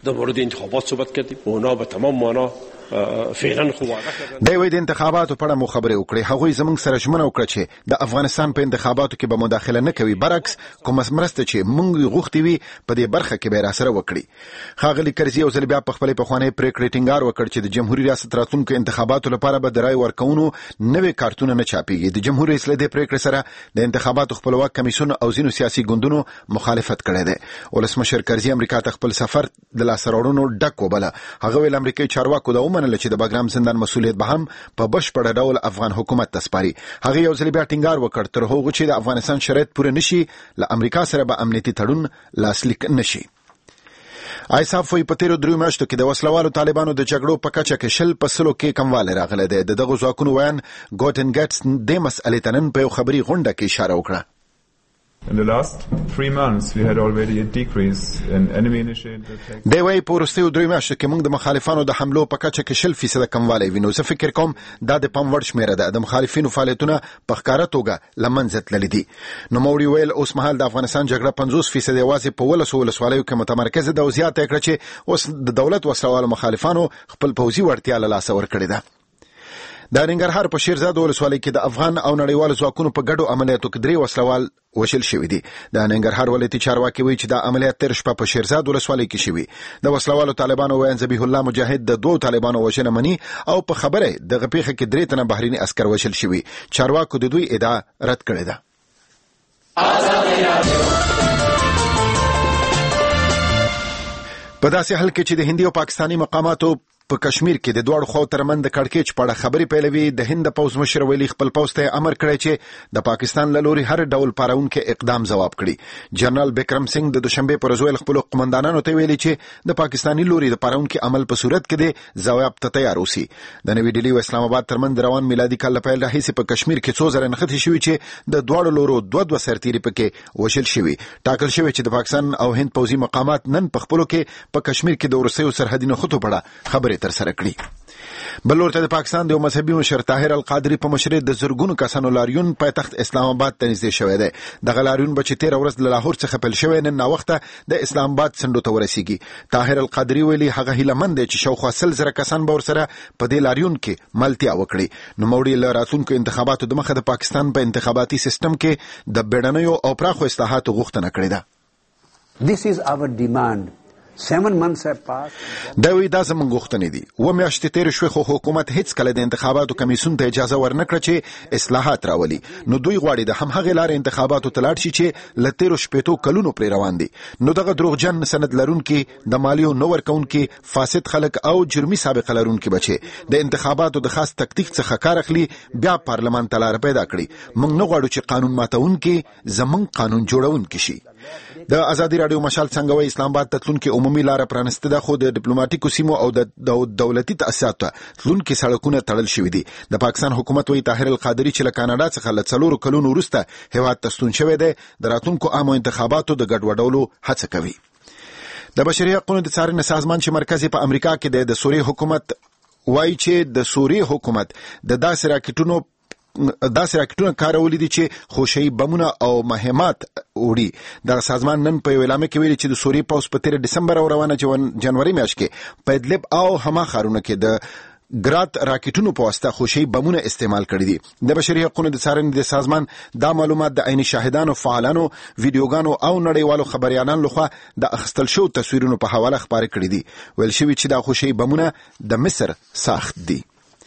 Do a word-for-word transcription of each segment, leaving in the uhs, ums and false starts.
در مورد انتخابات صحبت کردیم. اونا به تمام معنا فعلا خو واضح کړل. د وې د انتخاباتو په اړه مو خبرې وکړې. هغوی زموږ سره ژمنه وکړه چې د افغانستان په انتخاباتو کې به مداخله نه کوي، برعکس کومه مرسته چې موږ غوښتي وي په دې برخه کې به راسره وکړي. ښاغلي کرزي یو ځل بیا په خپلې پخوانۍ پریکړې ټینګار وکړ چې د جمهوریت ریاست راتلونکو انتخاباتو لپاره به د رای ورکونو نوې کارتونه نه چاپېږي. د جمهوریت رئیس له دې پریکړې سره د انتخاباتو خپلواک کمیسیون او ځینو سیاسي ګوندونو مخالفت کړی دی. ولسمشر کرزي امریکا ته خپل سفر د لاسته راوړنو ډک وبله. هغه ویل امریکایي چارواکو دا ومنله چې د بګرام زندان مسؤلیت به هم په بشپړ ډول افغان حکومت ته سپاري. هغه یو ځل بیا ټینګار وکړ تر هغه چې د افغانستان شرایط پوره نشي له امریکا سره به امنیتي تړون لاسلیک نشي. ایساف وی په تیرو دریو میاشتو کې د وسلوالو طالبانو د جګړو په کچه کې شل په سلو کې کموالی راغلی دی. د دغه ځواکونو ویان ګوټن ګټس د مسئلې ته نن په یو خبري غونډه کې اشاره وکړه. In the last three months, we had already a decrease in enemy-initiated attacks. دی وی په وروستیو دریو میاشتو کې موږ د مخالفانو د حملو په کچه کې شل فیصده کموالی وینو. زه فکر کوم دا د پام وړ شمیره ده. د مخالفینو فعالیتونه په ښکاره توګه له منځه تللي دي. نوموړي ویل اوس مهال د افغانستان جګړه پنځوس فیصده یوازې په ولسو ولسوالیو کې متمرکزه ده او زیاته یې کړه چې اوس د دولت وسلوالو مخالفانو خپل پوځي وړتیا له لاسه ورکړې ده. د ننګرهار په شیرزاد ولسوالۍ کې د افغان او نړیوالو ځواکونو په ګډو عملیاتو کې درې وسلوال وشل شوي دي. د ننګرهار ولایتي چارواکي وایي چې دا عملیات تیر شپه په شیرزاد ولسوالۍ کې شوي. د وسلوالو طالبانو ویان ذبیح الله مجاهد د دوه طالبانو وژنه مني او په خبره دغه پیښه کې درې تنه بهریني عسکر وشل شوي. چارواکو د دوی ادعا رد کړې ده. په داسې حال کې چې د هندي او پاکستاني مقاماتو په کشمیر کې د دوړ خو ترمن د کړکېچ په اړه خبري پیلوي، د هند پوز مشر ویلي خپل پوز ته امر کړی چې د پاکستان له لوري هر ډول پارونکو اقدام جواب کړي. جنرال بکرم سنگ د دوشنبه پر ورځ خپل قومندانانو ته ویلي چې د پاکستاني لوري د پارونکو عمل په صورت کې د جواب ته تیار اوسي. د نوې ډیلی او اسلام آباد ترمن روان میلادي کال په راهیسې په کشمیر کې څو زره نښتې شوي چې د دوړ لورو دوه دوه سرتيري پکې وشل شوي. ټاکل شوی چې د پاکستان او هند پوزي مقامات نن په خپلو کې په کشمیر کې د ورسېو سرحدي نښتو په اړه خبرې تر سره کړي. بل ورته د پاکستان د یو مذهبي مشر طاهر القادری په مشرۍ د زرګونو کسانو لاریون پایتخت اسلام آباد ته نږدې شوی دی. دغه لاریون به چې تېره ورځ له لاهور څخه پیل شوی نن ناوخته د اسلام آباد څنډو ته ورسیږي. طاهر القادری ویلي هغه هیلهمند دی چې شاوخوا سل زره کسان به ورسره په دې لاریون کې ملتیا وکړي. نوموړي له راتلونکو انتخاباتو د مخه د پاکستان په انتخاباتي سیستم کې د بیړنیو او پراخو اصلاحاتو غوښتنه کړې ده. This is our demand. Seven months have passed. دا وی دا زموږ غوښتنې دي. و میاشتې تېرې شوې خو حکومت هیڅ کله د انتخاباتو کمیسیون ته اجازه ورنکړه چې اصلاحات راولي. نو دوی غواړي د همهغې لارې انتخاباتو ته لاړ شي چې له تېرو شپېتو کلونو پرې روان دي. نو دغه دروغجن سند لرونکي د مالیو نه ورکوونکي فاسد خلک او جرمي سابقه لرونکي بچي د انتخاباتو د خاص تکتیک څخه کار اخلي بیا پارلمان ته لار پیدا کړي. موږ نه غواړو چې قانون ماتونکي زموږ قانون جوړونکي شي. د ازادي رادیو مشال څنګه وی اسلام آباد ته تلونکي عمومي لار پرانسته ده، خو د ډیپلوماټیکو سیمو او د دولتي تاسیساتو تلونکي سړکونه تړل شوي دي. د پاکستان حکومت وی طاهر القادری چې له کاناډا څخه له څلورو کلونو وروسته هیواد ته ستون شوی دی د راتلونکو عامو انتخاباتو د ګډوډولو هڅه کوي. د بشري حقوقو د څارنې سازمان چې مرکزي په امریکا کې دی د سوریې حکومت وایي چې د سوریې حکومت د داسې راکټونو داسې راکټونه کارولي دي چې خوشي بمونه او مهمات وړي. د سازمان نن په اعلامیه کې ویلي چې د سوریې پوځ په تیر دسمبر او روانه جنوري میاشت کې په ادلب او هما ښارونو کې د ګرات راکټونو په واسطه خوشي بمونه استعمال کړي دي. د بشري حقوقو د څارنې د سازمان دا معلومات د عیني شاهدانو، فعالانو، ویډیوګانو او نړیوالو خبريالانو لخوا د اخیستل شوو تصویرونو په حواله خبرې کړي دي. ویل شوی چې دا خوشي بمونه د مصر ساخت دي.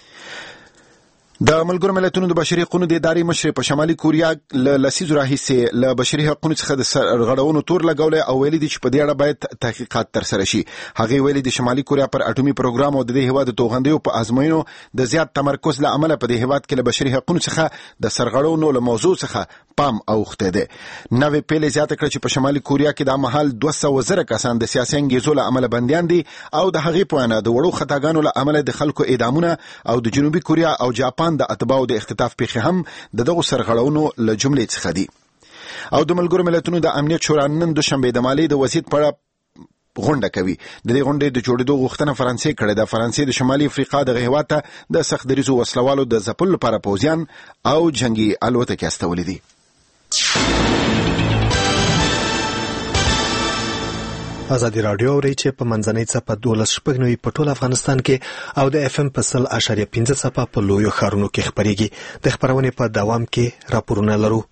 د ملګرو ملتونو د بشري حقوقو د ادارې مشر په شمالي کوریا له لسیزو راهیسې له بشري حقوقو څخه د سرغړونو تور لګولې او ویلي دي چې په دې اړه باید تحقیقات ترسره شي. هغه ویلي د شمالي کوریا پر اټومي پروګرام او د دې هیواد د توغندیو په ازموینو د زیات تمرکز له امله په دې هیواد کې له بشري حقوقو څخه د سرغړونو له موضوع څخه پام اوخته ده. نوې پیلې زیاته کړ چې په شمالي کوریا کې د مهال دوه سوه زره کسان د سیاسي انګیزو له امله بنديان دي او د هغې په وینا د وړو خطاګانو له امله د خلکو اعدامونه او د جنوبي کوریا او جاپان د اتباعو د اختطاف پیښې هم د دغو سرغړونو له جملې څخه دي. او د ملګرو ملتونو د امنیت شورا نن دوشنبه د مالی د وضعیت په اړه غونډه کوي. د دې غونډې د جوړېدو غوښتنه فرانسې کړې ده. فرانسې د شمالي افریقا د هېواد ته د سخت دریزو وسلوالو د ځپلو لپاره پوځیان او جنگي الوتکې استولې دي. ازادي راډیو اوري چې په منځنۍ څپه دولس شپږ نوي په ټول افغانستان کې او د اف ام په سل اشاریه پنځه څپه په لویو ښارونو کې خبرېږي. د خبرونې په دوام کې راپورونه لرو.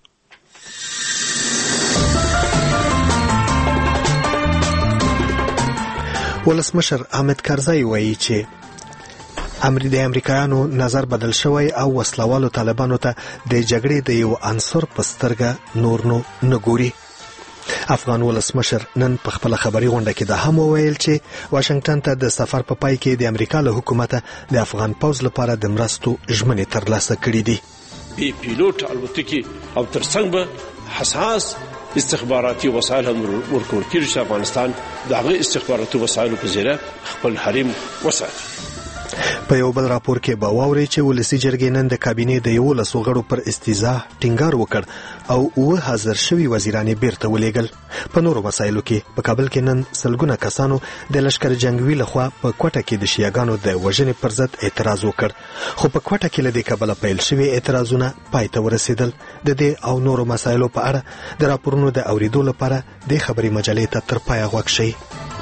ولسمشر حامد کرزی وایي چې امریکا د امریکایانو نظر بدل شوی او وسلوالو طالبانو ته د جګړې د یو عنصر په سترګه نور نو نه ګوري. افغان ولسمشر نن په خپل خبري غونډه کې د هم ویل چې واشنگټن ته د سفر په پای کې د امریکا له حکومت د افغان پوز لپاره د مرستو ژمنې ترلاسه کړې دي. بي پیلوټ الوتکې او ترڅنګ به حساس استخباراتي وسایل هم ورکول کېږي چې افغانستان د هغه استخباراتي وسایلو په ذریعه خپل حریم وساتي. په یو بل راپور کې به واوري چې ولسی جرګې نن د کابینې د یولسو غړو پر استیضاح ټینګار وکړ او اوه حاضر شوي وزیران بیرته ولېږل. په نورو مسایلو کې په کابل کې نن سلګونه کسانو د لشکر جنگوي لخوا په کوټه کې د شیعاګانو د وژنې پر ضد اعتراض وکړ، خو په کوټه کې له دې کبله پیل شوي اعتراضونه پای ته ورسېدل. د دې او نورو مسایلو په اړه د راپورونو د اوریدو لپاره د خبري مجلې ته تر پایه غوږ شئ.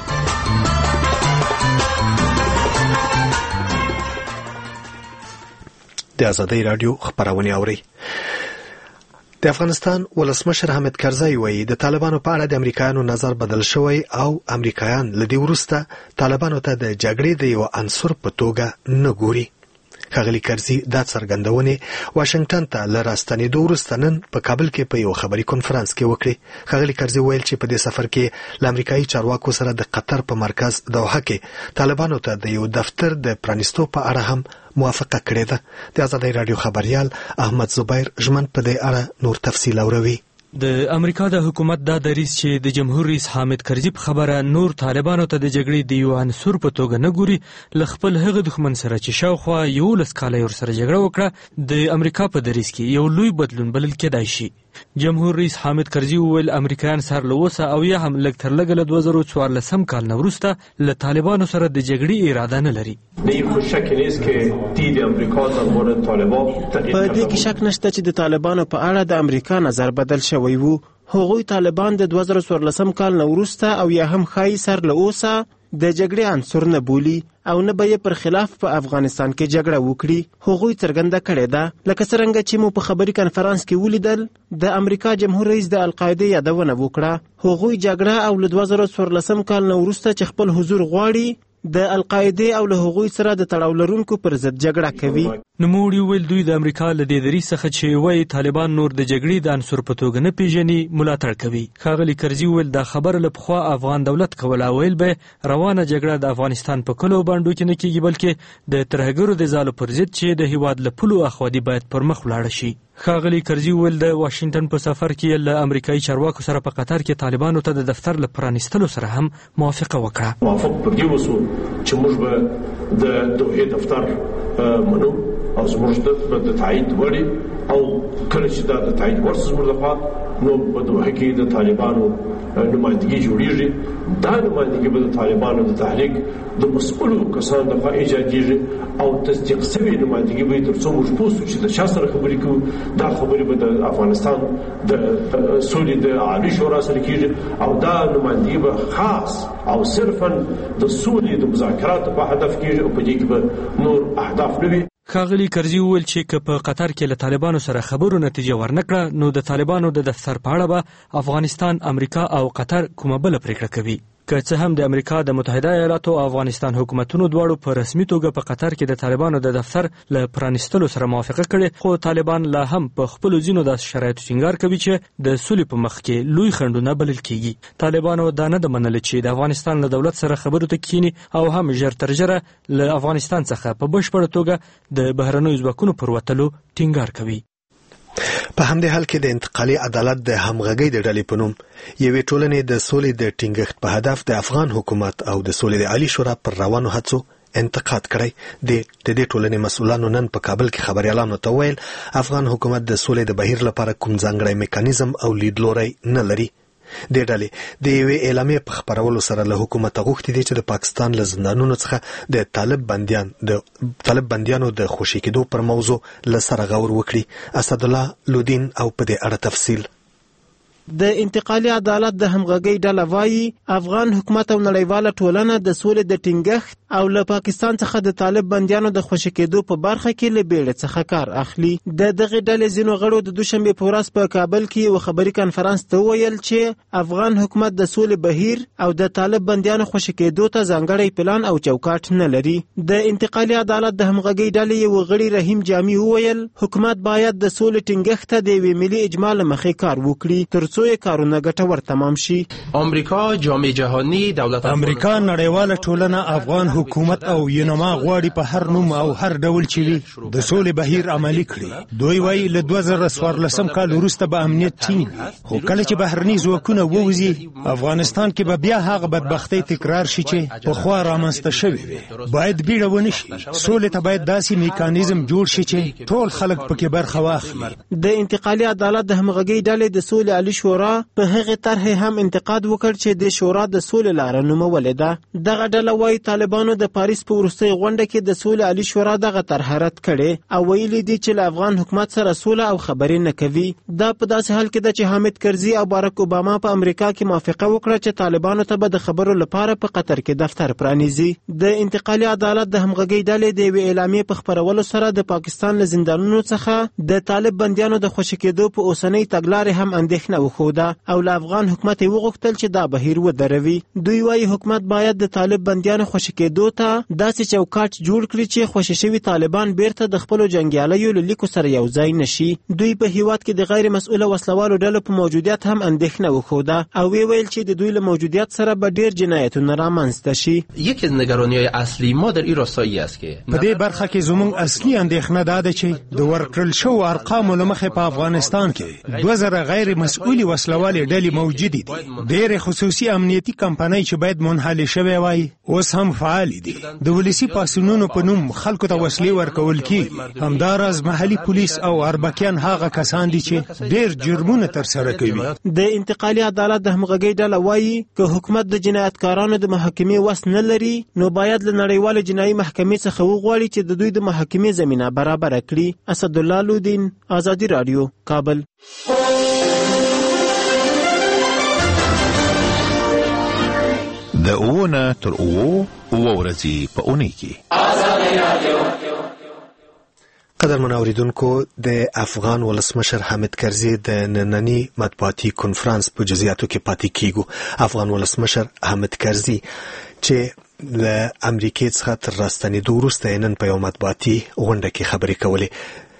د ازادي راډیو خبرونه اوري. د افغانستان ولسمشر حامد کرزی وایي د طالبانو په اړه د امریکایانو نظر بدل شوی او امریکایان لدی ورسته طالبانو ته د جګړې د یو عنصر په توګه نه ګوري. ښاغلي کرزي دا څرګندونه واشنگټن ته له راستنېدو وروسته نن په کابل کې په یو خبري کنفرانس کې وکړي. ښاغلي کرزي ویل چې په دې سفر کې له امریکایي چارواکو سره د قطر په مرکز دوحه کې طالبانو ته د یو دفتر د پرانیستو په اړه هم موافقه کړې ده. د ازادي راډیو خبريال احمد زبیر ژمن په دې اړه نور تفصیل اوروي. د امریکا د حکومت دا دریځ چې د جمهور رئیس حامد کرزي په خبره نور طالبانو ته د جګړې د یو عنصر په توګه نه ګوري، ل خپل هغه دښمن سره چې شاوخوا یولس کاله ورسره جګړه وکړه د امریکا په دریځ کې یو لوی بدلون بلل کېدای شي. جمهور رئیس حامد کرزي وویل امریکایان سره له اوسه او یا هم لږ تر لږه له دوه زره څوارلسم کال نه وروسته له طالبانو سره د جګړې اراده نه لري. په دې کې شک نشته چې د طالبانو په اړه د امریکا نظر بدل شوی وو. هغوی طالبان د دوه زره څوارلسم کال نه وروسته او یا هم ښایي سر له اوسه د جګړې عنصر نه بولي او نه به یې پر خلاف په افغانستان کې جګړه وکړي. هغوی څرګنده کړې ده لکه څرنګه چې مو په خبري کنفرانس کې ولیدل د امریکا جمهور رئیس د القاعده یادونه وکړه. هغوی جګړه او له دوه زره څوارلسم کال نه وروسته چې خپل حضور غواړي د القاعده او له هغوی سره د تړاو لرونکو پر ضد جګړه کوي. نوموړي ویل دوی د امریکا له دې دریځ څخه چې وایي طالبان نور د جګړې د عنصر په توګه نه پیژني ملاتړ کوي. ښاغلي کرزي ویل دا خبره له پخوا افغان دولت کوله، ویل به روانه جګړه د افغانستان په کلو باندې کې نه کیږي بلکې د ترهګرو د ځالو پر ضد چې د هیواد له پلو اخوادي باید پر مخ ولاړ شي. ښاغلي کرزي ویل د واشنگټن په سفر کې له امریکایي چارواکو سره په قطر کې طالبانو ته د دفتر له پرانیستلو سره هم موافقه وکړه. موافق پر دې وسو چې موږ به د دوه دفتر منو او زموږ د تایید وړي او کله چې دا د تایید ورسره زموږ لپاره نو په دوه کې د طالبانو نمائندګي جوړیږي. دا نمائندګي به د طالبانو د تحریک د مسؤلو کسانو لخوا ایجادیږي او تصدیق شوی نمائندګي به تر څو موږ پوه شو چې د چا سره خبرې کوو. دا خبرې به د افغانستان د سولې د عالي شورا سره کېږي او دا نمائندګي به خاص او صرفا د سولې د مذاکراتو په هدف کېږي او په دې کې به نور اهداف نه وي. ښاغلي کرزي وویل چې که په قطر کې له طالبانو سره خبرو نتیجه ورنکړه نو د طالبانو د دفتر په اړه به افغانستان، امریکا او قطر کومه بله پریکړه کوي. که څه هم د امریکا د متحده ایالاتو او افغانستان حکومتونو دواړو په رسمي توګه په قطر کې د طالبانو د دفتر له پرانیستلو سره موافقه کړې، خو طالبان لا هم په خپلو ځینو داسې شرایطو ټینګار کوي چې د سولې په مخ کې لوی خنډونه بلل کېږي. طالبانو دا نه ده منلې چې د افغانستان له دولت سره خبرو ته کښیني او هم ژر تر ژره له افغانستان څخه په بشپړه توګه د بهرنیو ځواکونو پر وتلو ټینګار کوي. په همدې حال کې د انتقالي عدالت د همغږۍ د ډلې په نوم یوې ټولنې د سولې د ټینګښت په هدف د افغان حکومت او د سولې د عالی شورا پر روانو هڅو انتقاد کړی. د دې ټولنې مسؤلانو نن په کابل کې خبريالانو ته ویل افغان حکومت د سولې د بهیر لپاره کوم ځانګړی میکانیزم او لیدلوری نه لري. د ډلې د یوې اعلامیې په خبرولو سره له حکومت غوښتي دي چې د پاکستان له زندانونو څخه د طالب بنديان د طالب بنديانو د خوشي کېدو پر موضوع له سره غور وکړي. اسد الله لودین او په دې اړه تفصیل. د انتقالي عدالت د همغږۍ ډله وایي افغان حکومت او نړیواله ټولنه د سولې د ټینګښت او له پاکستان څخه د طالب بندیانو د خوشي کېدو په برخه کې له بیړې څخه کار اخلي. د دغې ډلې ځینو غړو د دوشنبې په ورځ په کابل کې یو خبري کنفرانس ته وویل چې افغان حکومت د سولې بهیر او د طالب بندیانو خوشي کېدو ته ځانګړی پلان او چوکاټ نه لري. د انتقالي عدالت د همغږۍ ډلې یو غړي رحیم جامي وویل حکومت باید د سولې ټینګښت ته د یوې ملي اجماع له مخې کار وکړي ترڅو یې کارونه ګټور تمام شي. امریکا جامعه جهانی دولت امریکا نړیواله ټولنه افغان حکومت او یونما غواړي په هر نوم او هر ډول چې وي د سولې بهیر عملي کړي. دوی وایي له دوه زره څوارلسم کال وروسته به امنیت ټینګ وي خو کله چې بهرني ځواکونه ووځي افغانستان کې به بیا هغه بدبختۍ تکرار شي چې پخوا رامنځته شوې وي. باید بیړه ونه شي. سولې ته باید داسې میکانیزم جوړ شي چې ټول خلک پکې برخه واخلي. د انتقالي عدالت د همغږۍ ډلې د سولې عالی شورا په هغه طرح هم انتقاد وکړ چې د شورا د سولې لاره نومولې ده. دغه ډله وايي طالبانو د پاریس په وروستۍ غونډه کې د سولې عالی شورا دغه طرح رد کړي او ویلي دي چې له افغان حکومت سره سوله او خبرې نه کوي. دا په داسې حال کې ده چې حامد کرزي او باراک اوباما په امریکا کې موافقه وکړه چې طالبانو ته به د خبرو لپاره په قطر کې دفتر پرانیزي. د انتقالي عدالت د همغږۍ ډلې د یوې اعلامیې په خپرولو سره د پاکستان له زندانونو څخه د طالب بندیانو د خوشي کېدو په اوسنۍ تګلارې هم اندېښنه وښوده او له افغان حکومت یې وغوښتل چې دا بهیر ودروي. دوی وایي حکومت باید د طالب بندیانو خوشي کېدو ته داسې چوکاټ جوړ کړي چې خوشي شوي طالبان بیرته د خپلو جنګیالیو له لیکو سره یو ځای نشي. دوی په هیواد کې د غیر مسؤله وسلوالو ډلو په موجودیت هم اندېښنه وښوده او وی ویل چې د دوی له موجودیت سره به ډیر جنایتونه رامنځته شي. یکی از نگرانی‌های اصلی ما در این راستایی است که په دې برخه کې زموږ اصلي اندېښنه دا ده چې د ورکړل شوو ارقامو له مخې په افغانستان کې دوه زره غیر مسؤلې وسلوالې ډلې موجودې دي. ډېرې خصوصي امنیتي کمپنۍ چې باید منحلې شوې وای اوس هم فعالې دي. د ولسي پاڅونونو په نوم خلکو ته وسلې ورکول کېږي. همداراز محلي پولیس او اربکیان هغه کسان دي چې ډېر جرمونه ترسره کوي. د انتقالي عدالت د همغږۍ ډله وایي که حکومت د جنایتکارانو د محاکمې وس نه لري نو باید له نړیوالې جنایي محکمې څخه وغواړي چې د دوی د محاکمې زمینه برابره کړي. اسدالله لودین، آزادي راډیو، کابل. د اوونه تر اوو اوه ورځې په اونۍ کې قدرمن اوریدونکو د افغان ولسمشر حامد کرزي د ننني مطبوعاتي کنفرانس په جزئیاتو کې پاتې کیږو. افغان ولسمشر حامد کرزي چې له امریکای څخه تر راستنېدو وروسته نن په یو مطبوعاتي غونډه کې خبرې کولې.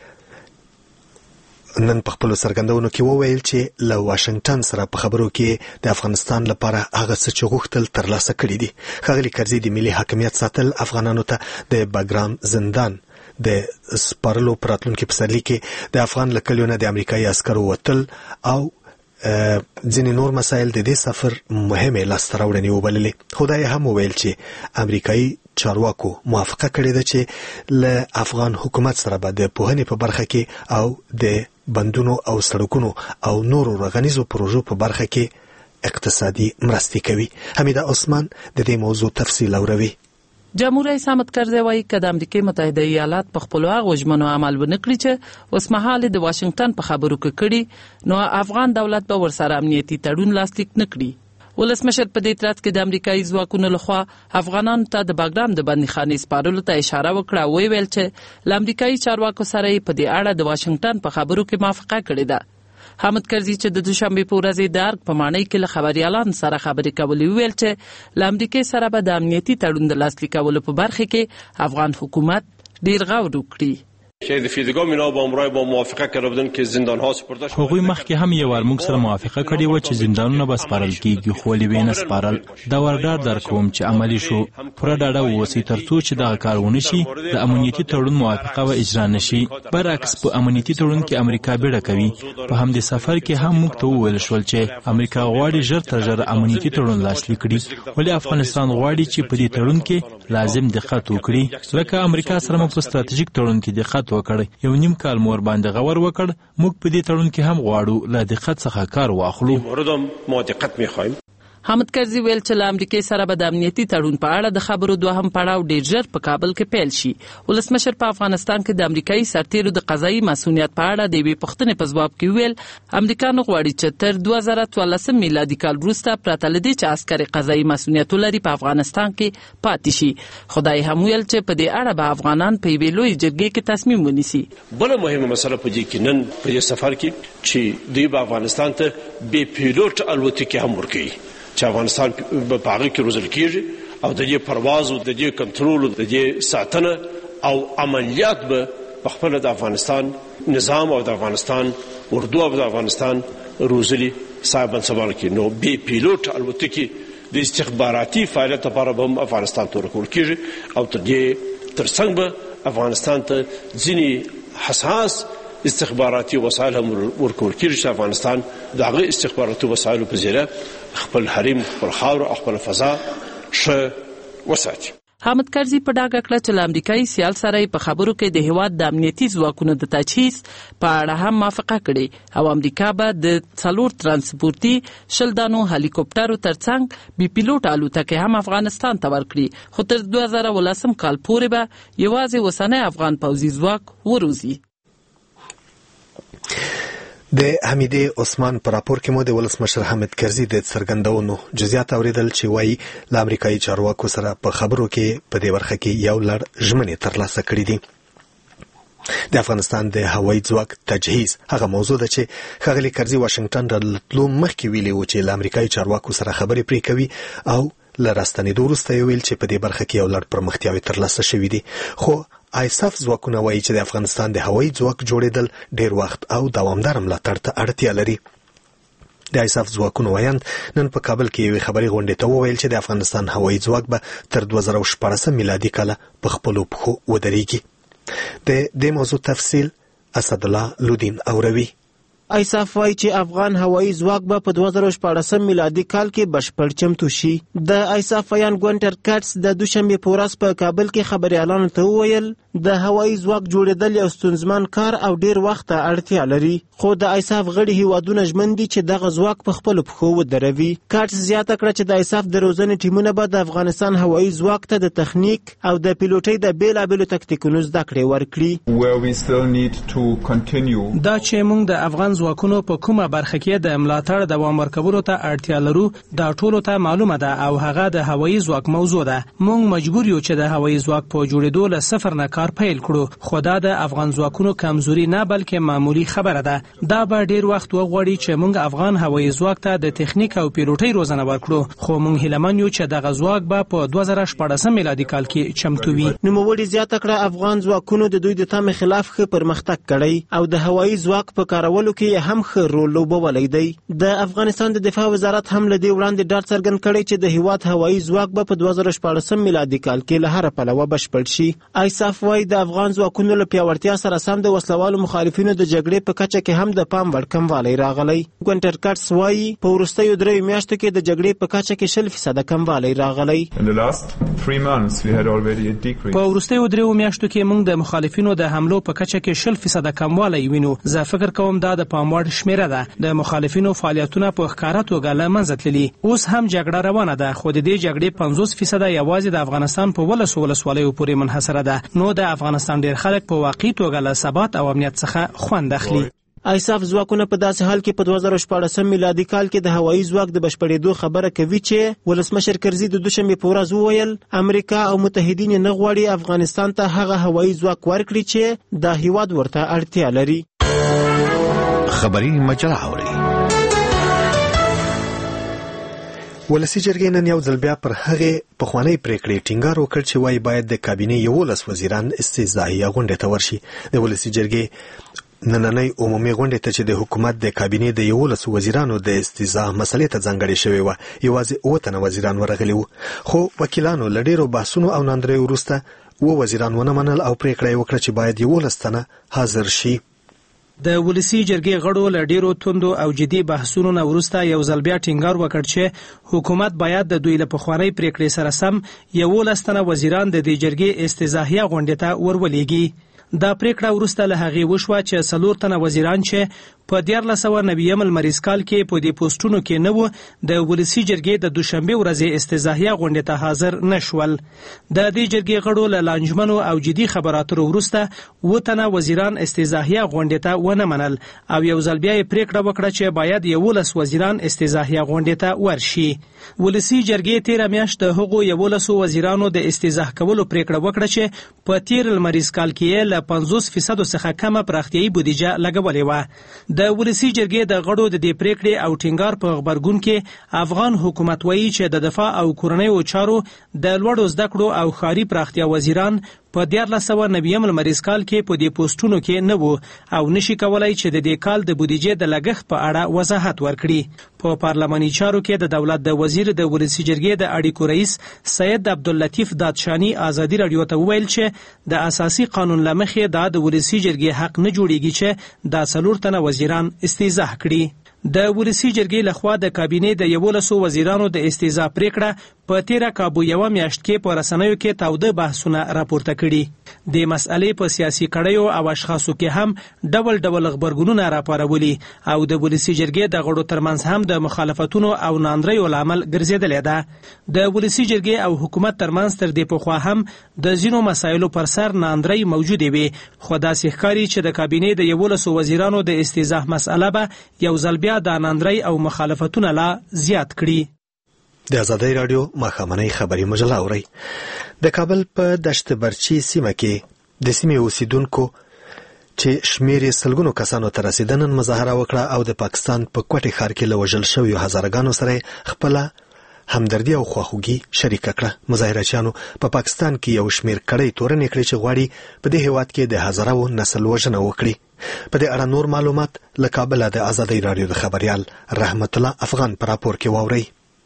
نن په خپل څرګندونو کې وویل چې له واشنگټن سره په خبرو کې د افغانستان لپاره هغه څه چې غوښتل ترلاسه کړي دي. ښاغلي کرزي د ملي حاکمیت ساتل افغانانو ته د باګرام زندان د سپارلو په راتلونکي پسرلي کې د افغان له کلیو نه د امریکایي عسکرو وتل او ځینې نور مسایل د دې سفر مهمې لاسته راوړنې وبللې. خو دا یې هم وویل چې امریکایي چارواکو موافقه کړې ده چې له افغان حکومت سره به د پوهنې په برخه کې او د بندونو او سړکونو او نورو رغنیزو پروژو په برخه کې اقتصادي مرستې کوي. حمیده عثمان د دې موضوع تفصیل اوروي. جمهور رئیس حامد کرزي وایي که د امریکای متحده ایالات په خپل هغو ژمنو عمل ونه کړي چې اوس مهال د واشنگټن په خبرو کې کړي نو افغان دولت به ورسره امنیتي تړون لاسلیک نه کړي. ولسمشر په دې ترڅ کې د امریکایي ځواکونو لخوا افغانانو ته د باګرام د بندیخانې سپارلو ته اشاره وکړه او ویل چې له امریکایي چارواکو سره په دې اړه د واشنگټن په خبرو کې موافقه کړې ده. حامد کرزي چې د دوشنبه په ورځ د ارګ په معنی کې له خبريالانو سره خبرې کولې ویل چې له امریکای سره به د امنیتي تړون د لاسلیکولو په برخه کې افغان حکومت ډیر غور وکړي. هغوی مخکې هم یو ور موږ سره موافقه کړې و چې زندانونه به سپارل کیږي خو لوینه سپارل دا وردار درکوم چې عملی شو پوره ډاډه ووسی ترڅو چې دا کار ونه شي د امنیتي تړون موافقه و اجرا نشي. برعکس په امنیتي تړون کې امریکا بیړه کوي. په همدې سفر کې هم موږ ته وویل شول چې امریکا غواړي ژر تر ژره امنیتي تړون لاسلیک کړي ولې افغانستان غواړي چې په دې تړون کې لازم دقت وکړي. لکه امریکا سره موږ په ستراتیژیک تړون کې دقت وکړ یو نیم کال مور باندې غور وکړ موږ په دې تړون کې هم غواړو له دقت څخه کار واخلو. حامد کرزي ویل چې له امریکای سره به د امنیتي تړون په اړه د خبرو دوهم پړاو ډیر ژر په کابل کې پیل شي. ولسمشر په افغانستان کې د امریکایي سرتیرو د قضایي مسؤلیت په اړه د یوې پوښتنې په ځواب کې ویل امریکا نه غواړي چې تر دوه زره څوارلسم میلادي کال وروسته پرته له دې چې عسکر قضایي مسؤلیت ولري په افغانستان کې پاتې شي. خدای هم ویل چې په دې اړه به افغانان په یوې لویې جرګې کې تصمیم ونیسي. بله مهمه مسله په دې کې نن په دې سفر کې چې دوی به افغانستان ته بې پیلوټ الوتکې هم ورکوي چې افغانستان په هغه کې روزل کېږي او د دې پرواز او د دې کنټرول او د دې ساتنه او عملیات به په خپل د افغانستان نظام او د افغانستان اردو او د افغانستان روزلي صاحبان سوال کې نو بې پیلوټ الوتکې د استخباراتي فعالیت لپاره به هم افغانستان ته ورکول کېږي او تر دې ترڅنګ به افغانستان ته ځینې حساس استخباراتي وسایل هم ورکول کېږي چې افغانستان د هغه استخباراتي وسایلو په ذریعه خپل حریم خپل خاور او خپل فضا ښه وساتي. حامد کرزي په ډاګه کړه چې له امریکایي سیال سره په خبرو کې د هیواد د امنیتي ځواکونو د تجهیز په اړه هم موافقه کړې او امریکا به د څلور ترانسپورتي شل دانو هلیکوپټرو ترڅنګ بې پیلوټ الوتکې هم افغانستان ته ورکړي خو تر دوه زره ولسم کال پورې به یوازې اوسنی افغان پوځي ځواک وروزي. د حمیدې عثمان په راپور کې مو د ولسمشر حامد کرزي د څرګندونو جزئیات اوریدل چې وایي له امریکایي چارواکو سره په خبرو کې په دې برخه کې یو لړ ژمنې ترلاسه کړې دي. د افغانستان د هوایي ځواک تجهیز هغه موضوع ده چې ښاغلي کرزي واشنگټن راتلو مخکې ویلي و چې له امریکایي چارواکو سره خبرې پرې کوي او له راستنېدو وروسته یې ویل چې په دې برخه کې یو لړ پرمختیاوې ترلاسه شوي دي. خو آیساف ځواکونه وایي چې د افغانستان د هوایي ځواک جوړېدل ډېر وخت او دوامدار ملاتړ ته اړتیا لري. د آیساف ځواکونو ویاند نن په کابل کې یوې خبري غونډې ته وویل چې د افغانستان هوایي ځواک به تر دوه زره شپاړسم میلادي کاله په خپلو پښو ودرېږي. د دې موضوع تفصیل اسدالله لودین اوروي. آیساف وایي چې افغان هوایي ځواک به په دوه زره شپاړسم میلادي کال کې بشپړ چمتو شي. د آیساف ویان ګونټر کټس د دوشنبې په ورځ په کابل کې خبريالانو ته وویل د هوایي ځواک جوړېدل یو ستونزمن کار او ډیر وخت ته اړتیا لري خو د آیساف غړي هیوادونه ژمن دي چې دغه ځواک په خپلو پښو ودروي. کټس زیاته کړه چې د آیساف د روزنې ټیمونه به د افغانستان هوایي ځواک ته د تخنیک او د پیلوټۍ د بیلابېلو تکتیکونو زده کړې ورکړي. دا چې موږ د افغان ځواکونو په کومه برخه کې د ملاتړ دوام ورکولو ته اړتیا لرو دا ټولو ته معلومه ده او هغه د هوایي ځواک موضوع ده. موږ مجبور یو چې د هوایي ځواک په جوړېدو له صفر نه کار پیل کړو خو دا د افغان ځواکونو کمزوري نه بلکې معمولی خبره ده. دا به ډیر وخت وغواړي چې موږ افغان هوایي ځواک ته د تخنیک او پیلوټۍ روزنه ورکړو خو موږ هیلمن یو چې دغه ځواک به په دوه زره شپاړسم میلادي کال کې چمتو وي. نوموړي زیاته کړه افغان ځواکونو د دوی د تمې خلاف ښه پرمختګ کړی او د هوایي ځواک په کارولو کې هم ښه رول لوبولی دی. د افغانستان د دفاع وزارت هم له دې وړاندې ډاډ څرګند کړی چې د هیواد هوایي ځواک به په دوه زره شپاړسم میلادي کال کې له هره پلوه بشپړ شي. آیساف وایي د افغان ځواکونو له پیاوړتیا سره سم د وسلوالو مخالفینو د جګړې په کچه کې هم د پام وړ کموالی راغلی. ګونټر کټس وایي په وروستیو دریو میاشتو کې د جګړې په کچه کې شل فیصده کموالی راغلی. په وروستیو دریو میاشتو کې موږ د مخالفینو د حملو په کچه کې شل فیصده کموالی وینو. زه فکر کوم دا د پام وړ شمیره ده. د مخالفینو فعالیتونه په ښکاره توګه له منځه تللي. اوس هم جګړه روانه ده خو د دې جګړې پنځوس فیصده یوازې د افغانستان په ولسو ولسوالیو پورې منحصره ده. نو د افغانستان ډیر خلک په واقعي توګه له ثبات او امنیت څخه خوند اخلي. آیساف ځواکونه په داسې حال کې په دوه زره شپاړسم میلادي کال کې د هوایي ځواک د بشپړېدو خبره کوي چې ولسمشر کرزي د دوشنبې په ورځ وویل امریکا او متحدین نه غواړي افغانستان ته هغه هوایي ځواک ورکړي چې د هیواد ورته اړتیا لري. خبري مجله اوري. ولسی جرګې نن یو ځل بیا پر هغه پخوانی پریکړې ټینګار وکړ چې وايي باید د کابینې یولس وزیران استیضاحیه غونډه ته ورشي. د ولسی جرګې نننۍ عمومي غونډه ته چې د حکومت د کابینې د یولس وزیرانو د استیضاح مسلې ته ځانګړې شوې و یوازې اووه تنه وزیران ورغلي وو خو وکیلانو له ډېرو بحثونو او ناندریو وروسته اووه وزیران ونه منل او پریکړه یې وکړه چې باید یولس تنه حاضر شي. د ولسی جرګې غړو له ډیرو توندو او جدي بحثونو نه وروسته یو ځل بیا ټینګار وکړ چې حکومت باید د دوی له پخوانۍ پریکړې سره سم یولس تنه وزیران د دې جرګې استیضاحیه غونډې ته ورولېږي. دا پریکړه وروسته له هغې وشوه چې څلور تنه وزیران چې په دیارلس سوه نویم لمریز کال کې په دې پوسټونو کې نه و د ولسي جرګې د دوشنبې ورځې استزاحیه غونډې ته حاضر نشول. د دې جرګې غړو له لانجمنو او جدي خبراتو وروسته اووه تنه وزیران استزاحیه غونډې ته ونه منل او یو ځل بیا یې پریکړه وکړه چې باید یولس وزیران استزاحیه غونډې ته ورشي. ولسي جرګې تیره میاشت د هغو یولسو وزیرانو د استزاح کولو پریکړه وکړه چې په تیر لمریز کال کې له پنځوس فیصدو څخه کمه پراختیایي بودیجه لګولې وه. د ولسي جرګې د غړو د دې پریکړې او ټینګار په غبرګون کې افغان حکومت وایي چې د دفاع او کورنیو چارو د لوړو زده کړو او ښاري پراختیا وزیران په دیارلس سوه نویم لمریز کال کې په دې پوسټونو کې نه وو او نشي کولای چې د دې کال د بودیجې د لګښت په اړه وضاحت ورکړي. په پارلماني چارو کې د دولت د وزیر د ولسي جرګې د اړیکو رئیس سید عبداللطیف دادشانی ازادي راډیو ته وویل چې د اساسي قانون له مخې دا د ولسي جرګې حق نه جوړیږي چې دا څلور تنه وزیران استیضاح کړي. د ولسي جرګې لخوا د کابینې د یولسو وزیرانو د استیضاح پریکړه په تیره کابو یوه میاشت کې په رسنیو کې تاوده بحثونه راپورته کړي. د مسئلې په سیاسي کړیو او اشخاصو کې هم ډول ډول غبرګونونه راپارولي او د ولسي جرګې د غړو ترمنځ هم د مخالفتونو او ناندریو لامل ګرځېدلې ده. د ولسي جرګې او حکومت ترمنځ تر دې پخوا هم د ځینو مسایلو پر سر ناندرۍ موجودې وي خو داسې ښکاري چې د کابینې د یولسو وزیرانو د استیضاح مسئله به یو ځل بیا د ناندرۍ او مخالفتونه لا زیات کړي. د ازادۍ راډیو ماښامنۍ خبري مجله اورئ. د کابل په دشت برچي سیمه کې د سیمې اوسیدونکو چې شمیر یې سلګونو کسانو ته رسېده نن مظاهره وکړه او د پاکستان په کوټې ښار کې له وژل شویو هزارګانو سره خپله همدردي او خواخوږي شریکه کړه. مظاهرچیانو په پاکستان کې یو شمیر کړۍ تورنې کړې چې غواړي په دې هیواد کې د هزارو نسل وژنه وکړي. په دې اړه نور معلومات له کابله د ازادۍ راډیو د خبريال رحمت الله افغان پر راپور کې واورئ.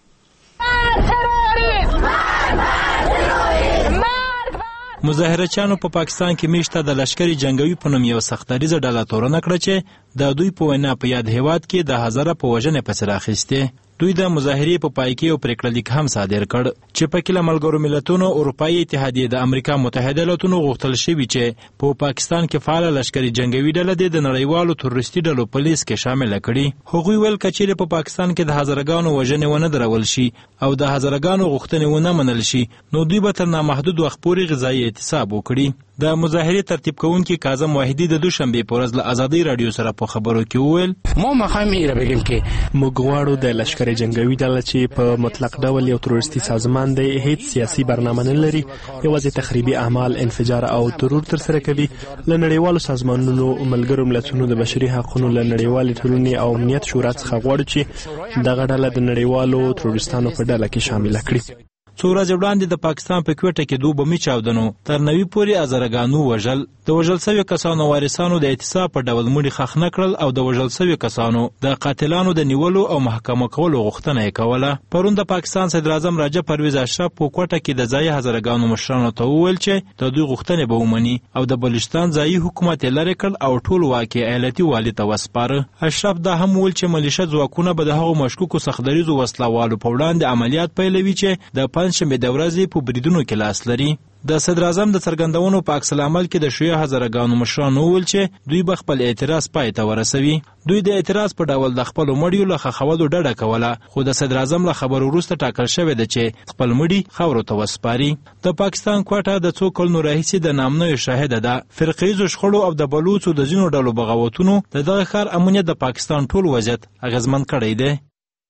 مظاهرچیانو په پاکستان کې میشته د لشکري جنگوي په نوم یو سختدریزه ډله تورنه کړه چې د دوی په وینا په یاد هیواد کې د هزاره په وژنې پسې راخیستې. دوی د مظاهرې په پای کې یو پریکړه لیک هم صادر کړ چې په کې له ملګرو ملتونو، اروپایي اتحادیې، د امریکا متحده ایالاتونو غوښتل شوي چې په پاکستان کې فعاله لشکري جنگوي ډله دې د نړیوالو تروریستي ډلو په لیست کې شامله کړي. هغوی ویل که چیرې په پاکستان کې د هزارګانو وژنې ونه درول شي او د هزارګانو غوښتنې ونه منل شي نو دوی به تر نامحدود وخت پورې غذایي اعتصاب وکړي. د مظاهرې ترتیب کوونکي کاظم واحدي د دوشنبې په ورځ له ازادۍ راډیو سره په خبرو کې وویل ما مخام ایره بگیم که موږ غواړو د لشکري جنگوي ډله چې په مطلق ډول یو تروریستي سازمان دی هیڅ سیاسي برنامه نه لري، یوازې تخریبي اعمال، انفجار او ترور ترسره کوي. له نړیوالو سازمانونو، ملګرو ملتونو، د بشري حقوقو له نړیوالې ټولنې او امنیت شورا څخه غواړو چې دغه ډله د نړیوالو تروریستانو په ډله کې شامله کړي. څو ورځې وړاندې د پاکستان په کوټه کې دوه بمي چاودنو تر نوي پورې هزارګانو وژل. د وژل شویو کسانو وارثانو د اعتصاب په ډول مړي ښخ نه کړل او د وژل شویو کسانو د قاتلانو د نیولو او محاکمه کولو غوښتنه یې کوله. پرون د پاکستان صدر اعظم راجب پرویز اشرف په کوټه کې د ځایي هزارګانو مشرانو ته وویل چې د دوی غوښتنې به ومني او د بلوچستان ځایي حکومت یې لرې کړل او ټول واک یې ایالتي والي ته وسپاره. اشرف دا هم وویل چې ملیشه ځواکونه به د هغو مشکوکو سختدریزو وسلوالو په وړاندې عملیات پیلوي چې د پنجشنبې د ورځې په بریدونو کې لاس لري. د صدر اعظم د څرګندونو په عکس العمل کې د شیعه هزارګانو مشرانو وویل چې دوی به خپل اعتراض پای ته ورسوي. دوی د اعتراض په ډول د خپلو مړیو له ښخولو ډډه کوله خو د صدر اعظم له خبرو وروسته ټاکل شوې ده چې خپل مړي خاورو ته وسپاري. د پاکستان کوټه د څو کلونو راهیسې د نامنویو شاهده ده. فرقیزو شخړو او د بلوڅو د ځینو ډلو بغاوتونو د دغه ښار امنیت د پاکستان ټول وضعیت اغېزمن کړی دی.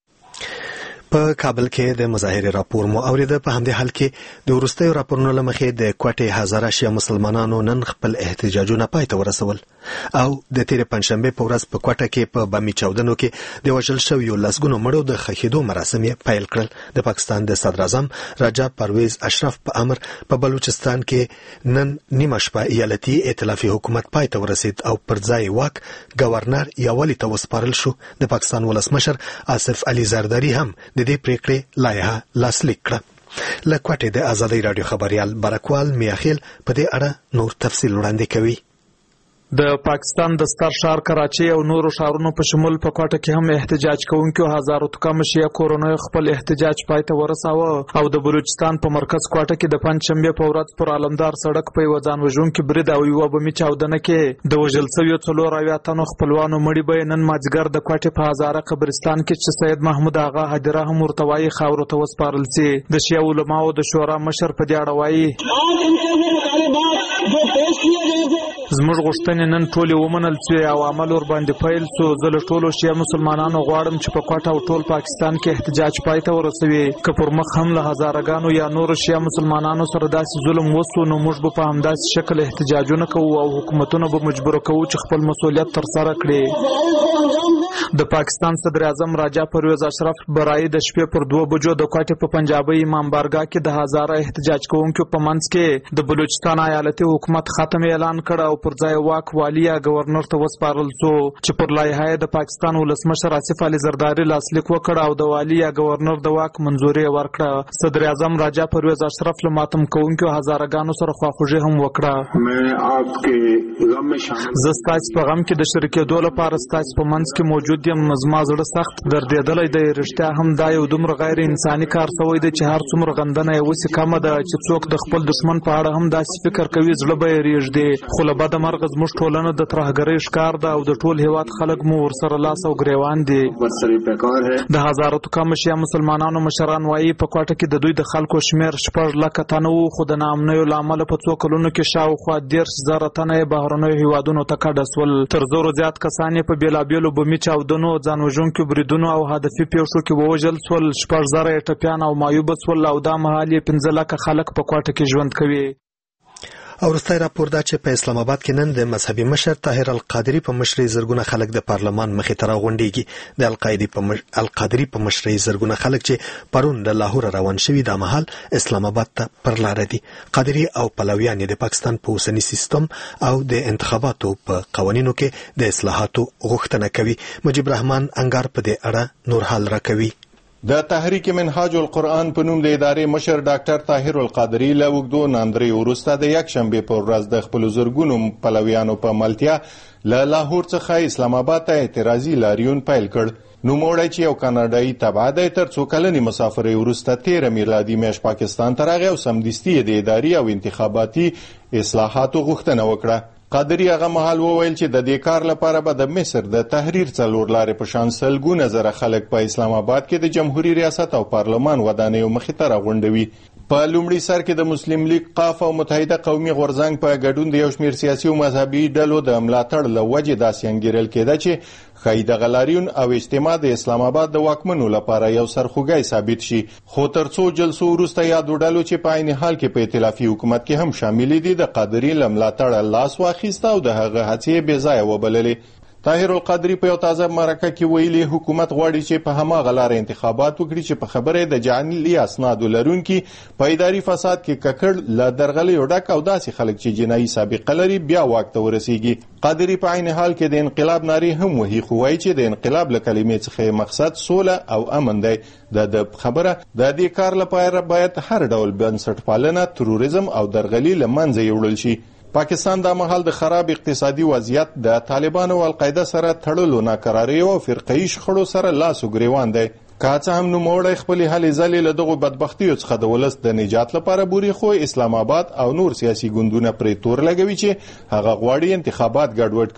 په کابل کې د مظاهرې راپور مو اوریده. په همدې حال کې د وروستیو راپورونو له مخې د کوټې هزاره شیعه مسلمانانو نن خپل احتجاجونه پای ته ورسول او د تېرې پنجشنبې په ورځ په کوټه کې په بمي چاودنو کې د وژل شویو لسګونو مړو د ښخېدو مراسم یې پیل کړل. د پاکستان د صدر اعظم راجب پرویز اشرف په امر په بلوچستان کې نن نیمه شپه ایالتي ائتلافي حکومت پای ته ورسید او پر ځای واک گورنر یا والي ته وسپارل شو. د پاکستان ولسمشر آصف علي زرداری هم د دې پریکړې لایحه لاسلیک کړه. له کوټې د ازادۍ راډیو خبريال برکوال میاخیل په دې اړه نور تفصیل وړاندې کوي. د پاکستان د ستر ښار کراچۍ او نورو ښارونو په شمول په کوټه کې هم احتجاج کوونکو هزارو تو کم شیعه کورنیو خپل احتجاج پای ته ورساوه او د بلوچستان په مرکز کوټه کې د پنځشنبې په ورځ پر عالمدار سړک په یو ځان وژونکي برید او یوه بمي چاودنه کې د وژل شویو څلور اویا تنو خپلوانو مړي به نن مازدیګر د کوټې په هزاره قبرستان کې چې سید محمود آغا هدیره هم ورته وایي خاورو ته وسپارل سي. د شیعه علماو د شورا مشر په دې اړه وایي زموږ غوښتنې نن ټولې ومنل سوې او عمل ورباندې پیل سو. زه له ټولو شیعه مسلمانانو غواړم چې په کوټه او ټول پاکستان کې احتجاج پای ته ورسوي. که پر مخ هم له هزارهګانو یا نورو شیعه مسلمانانو سره داسې ظلم وسو نو موږ به په همداسې شکل احتجاجونه کوو او حکومتونه به مجبور کوو چې خپل مسؤلیت ترسره کړي. د پاکستان صدر اعظم راجا پرویز اشرف برای د شپې پر دوه بجو د کوټې په پنجابي امام بارګاه کې د هزاره احتجاج کوونکو په منځ کې د بلوچستان ایالتي حکومت ختم اعلان کړ او پر ځای واک والی یا گورنر ته وسپارل شو چې پر لایحه د پاکستان ولسمشر آصف علي زرداری لاسلیک وکړ او د والی یا گورنر د واک منځوري ورکړه. صدر اعظم راجا پرویز اشرف له ماتم کوونکو هزارهګانو سره خواخوږي هم وکړه. زه ستاسو په غم کې د شریکېدو لپاره ستاسو په منځ کې موجود یم. زما زړه سخت دردېدلی دی. رښتیا هم دا یو دومره غیر انساني کار شوی دی چې هر څومره غندنه یې وسې کمه ده چې څوک د خپل دښمن په اړه هم داسې فکر کوي زړه به یې ریږدي. خو له بده مرغه زموږ ټولنه د ترهګرۍ ښکار ده او د ټول هیواد خلک مو ورسره لاس او ګریوان دي. د هزارو تو کم شیعه مسلمانانو مشران وایي په کوټه کې د دوی د خلکو شمیر شپږ لکه تنه وو خو د ناامنیو له امله په څو کلونو کې شاوخوا دېرش زره تنه یې بهرنیو هیوادونو ته کډه سول. تر زرو زیات کسان یې په بېلابېلو بمي چاودنو ځان وژونکو بریدونو او هدفي پیښو کې ووژل سول. شپږ زره یې ټپیان او معیوبه سول او دا مهال یې پنځه لکه خلک په کوټه کې ژوند کوي. او وروستی راپور دا چې په اسلام آباد کې نن د مذهبي مشر طاهر القادري په مشرۍ زرګونه خلک د پارلمان مخې ته راغونډېږي. د القادري په مش... القادري په مشرۍ زرګونه خلک چې پرون له لاهور روان شوي دا مهال اسلام آباد ته پر لاره دي. قادري او پلویان د پاکستان په اوسني سیستم او د انتخاباتو په قوانینو کې د اصلاحاتو غوښتنه کوي. مجيب رحمان انګار په دې اړه نور حال راکوي. د تحریک منهاج القرآن په نوم د ادارې مشر ډاکټر طاهر القادري له اوږدو ناندرۍ وروسته د یکشنبې په ورځ د خپلو زرګونو پلویانو په ملتیا له لاهور څخه اسلام آباد ته اعتراضي لاریون پیل کړ. نوموړی چې یو کاناډایي تبع دی تر څو کلنې مسافرۍ وروسته تیره میلادي میاشت پاکستان ته راغی او سمدستي د اداري او انتخاباتي اصلاحاتو غوښتنه وکړه. قادري هغه مهال وویل چې د دې کار لپاره به د مصر د تحریر څلور لارې په شان سلګونه زره خلک په اسلام آباد کې د جمهوریت ریاست او پارلمان ودانیو مخې ته راغونډوي. په لومړي سر کې د مسلم لیگ قاف او متحده قومي غورځنګ په ګډون د یو شمېر سیاسي او مذهبي ډلو د ملاتړ له وجې داسې انګیرل کېده چې ښایي دغه لاریون او اجتماع د اسلام آباد د واکمنو لپاره یو سرخوږی ثابت شي. خو تر څو جلسو وروسته یادو ډلو چې په عین حال کې په ائتلافي حکومت کې هم شامل دي د قادري له ملاتړه لاس واخیسته او د هغه هڅې بې ځایه وبللې. طاهر القادري په یو تازه مرکه کې ویلي حکومت غواړي چې په هماغه لاره انتخابات وکړي چې په خبره د جعلي اسنادو لرونکي په اداري فساد کې ککړ له درغلیو ډک او داسې خلک چې جنایي سابقه لري بیا واک ته ورسیږي. قادري په عین حال کې د انقلاب نارې هم وهي خو وایي چې د انقلاب له کلمې څخه مقصد سوله او امن دی. د خبره د دې کار لپاره باید هر ډول بنسټپالنه تروریزم او درغلي له منځه یوړل شي. پاکستان د مهال د خراب اقتصادي وضعیت د طالبانو او القاعده سره تړلو ناکراریو او فرقه‌ای شخړو سره لاس وګریوان دی. که څه هم نوموړی خپلې هلې ځلې له دغو بدبختیو څخه د ولس د نجات لپاره بوري خو اسلام آباد او نور سیاسي ګوندونه پرې تور لګوي چې هغه غواړي انتخابات ګډوډ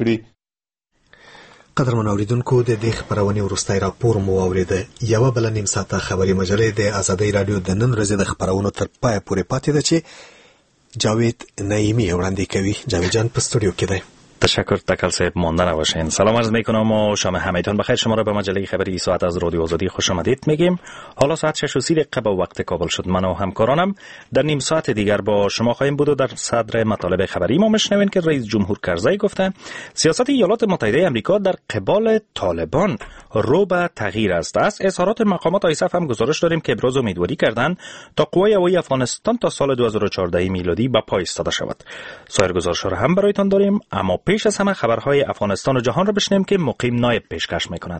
کړي. قدرمن اوریدونکو د دې خبرونې وروستی راپور مو واورېده. یوه بله نیم ساعته خبري مجلې د ازادۍ راډیو د نن ورځې د خبرونو تر پایه پورې پاتې ده چې جاوید نعیمی وړاندې کوي. جاوید جان په استودیو کې دی. تشکر تکل صاحب، مانده نباشین. سلام عرض میکنم و شام همه‌تان بخیر. شما را به مجله خبری ساعت از رادیو آزادی خوش آمدید میگیم. حالا ساعت شش و سی دقیقه به وقت کابل شد. من و همکارانم در نیم ساعت دیگر با شما خواهیم بود و در صدر مطالب خبری ما میشنوین که رئیس جمهور کرزی گفته سیاست ایالات متحده آمریکا در قبال طالبان رو به تغییر است. از اظهارات مقامات آیسف هم گزارش داریم که ابراز امیدواری کردند تا قوای هوایی افغانستان تا سال دو هزار و چهارده میلادی به پای ایستاده شود. سایر گزارش‌ها را هم برایتان داریم، اما پیش از همه خبرهای افغانستان و جهان را بشنویم که مقیم نایب پیشکش می‌کند.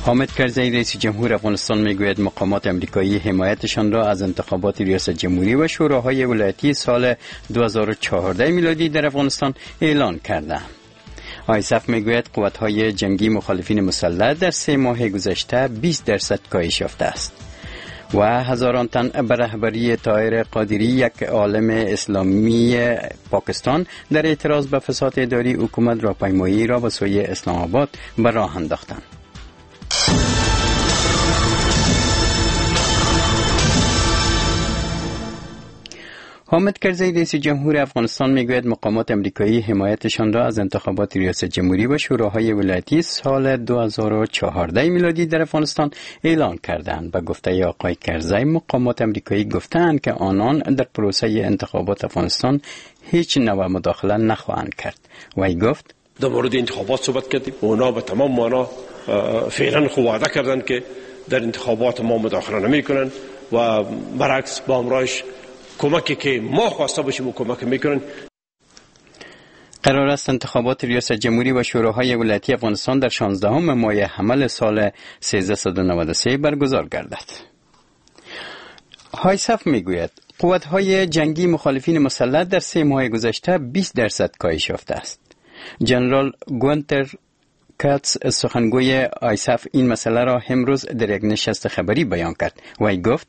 حامد کرزی رئیس جمهور افغانستان میگوید مقامات امریکایی حمایتشان را از انتخابات ریاست جمهوری و شوراهای ولایتی سال دو هزار و چهارده میلادی در افغانستان اعلان کردند. آیسف میگوید قوت‌های جنگی مخالفین مسلح در سه ماه گذشته بیست درصد کاهش یافته است و هزاران تن به رهبری طاهر قادری یک عالم اسلامی پاکستان در اعتراض به فساد اداری حکومت راهپیمایی را به سوی اسلام آباد به راه انداختند. حامد کرزی رئیس جمهور افغانستان میگوید مقامات امریکایی حمایتشان را از انتخابات ریاست جمهوری و شوراهای ولایتی سال دو هزار و چهارده میلادی در افغانستان اعلان کردند. به گفته آقای کرزی مقامات امریکایی گفتند که آنان در پروسه انتخابات افغانستان هیچ نوع مداخله نخواهند کرد. وی گفت در مورد انتخابات صحبت کردیم. اونا به تمام معنا فعلا خو وعده کردند که در انتخابات ما مداخله نمیکنند و برعکس با امرایش کمکی که ما خواسته باشیم و کمک میکنن. قرار است انتخابات ریاست جمهوری و شوراهای ولایتی افغانستان در شانزدهم ماه حمل سال سیزده نود و سه برگزار گردد. هایسف میگوید قوت‌های جنگی مخالفین مسلح در سه ماه گذشته بیست درصد کاهش یافته است. جنرال گونتر کاتس سخنگوی آیسف این مسئله را امروز در یک نشست خبری بیان کرد. وی گفت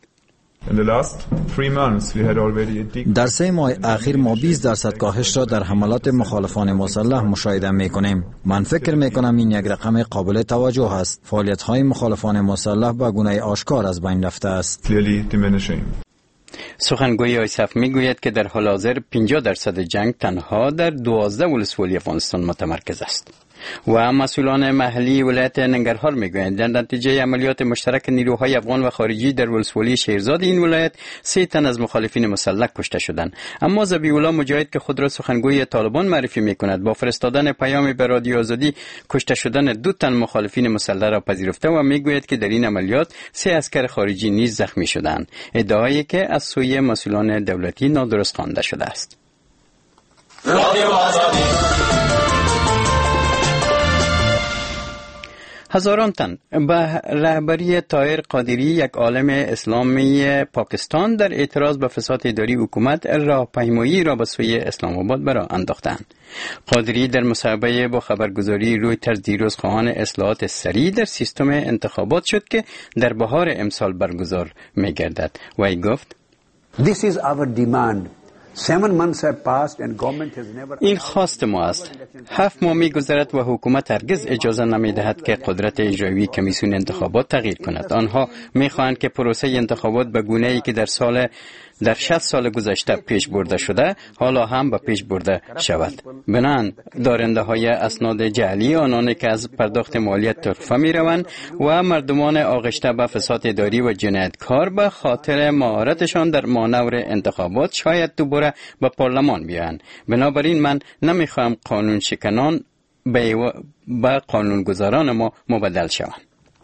در سه ماه اخیر ما بیست درصد کاهش را در حملات مخالفان مسلح مشاهده می‌کنیم. من فکر می‌کنم این یک رقم قابل توجه است. فعالیت‌های مخالفان مسلح به گونه آشکار از بین رفته است. سخنگوی آیسف میگوید که در حال حاضر پنجاه درصد جنگ تنها در دوازده ولسوالی افغانستان متمرکز است. و مسئولان محلی ولایت ننگرهار میگویند در نتیجه عملیات مشترک نیروهای افغان و خارجی در ولسوالی شیرزاد این ولایت سه تن از مخالفین مسلح کشته شدند. اما ذبیح‌الله مجاهد که خود را سخنگوی طالبان معرفی میکند با فرستادن پیامی به رادیو آزادی کشته شدن دو تن مخالفین مسلح را پذیرفته و میگوید که در این عملیات سه عسکر خارجی نیز زخمی شدند، ادعایی که از سوی مسئولان دولتی نادرست خوانده شده است. رادیو آزادی هزاران تن به رهبری طاهر قادری یک عالم اسلامی پاکستان در اعتراض به فساد اداری حکومت راهپیمایی را به سوی اسلام آباد براه انداختند. قادری در مصاحبه با خبرگزاری رویترز دیروز خواهان اصلاحات سریع در سیستم انتخابات شد که در بهار امسال برگزار می‌گردد. وی گفت This is our demand. این خواست ما است. هفت ماه می گذرد و حکومت هرگز اجازه نمی دهد که قدرت اجرایی کمیسیون انتخابات تغییر کند. آنها می خواهند که پروسه انتخابات به گونه ای که در سال در شصت سال گذشته پیش برده شده حالا هم به پیش برده شود. بنان دارنده های اسناد جعلی، آنانی که از پرداخت مالیات ترفه می روند و مردمان آغشته به فساد اداری و جنایتکار به خاطر مهارتشان در مانور انتخابات شاید دوباره به پارلمان بیایند. بنابراین من نمی خواهم قانون شکنان به قانونگذاران ما مبدل شوند.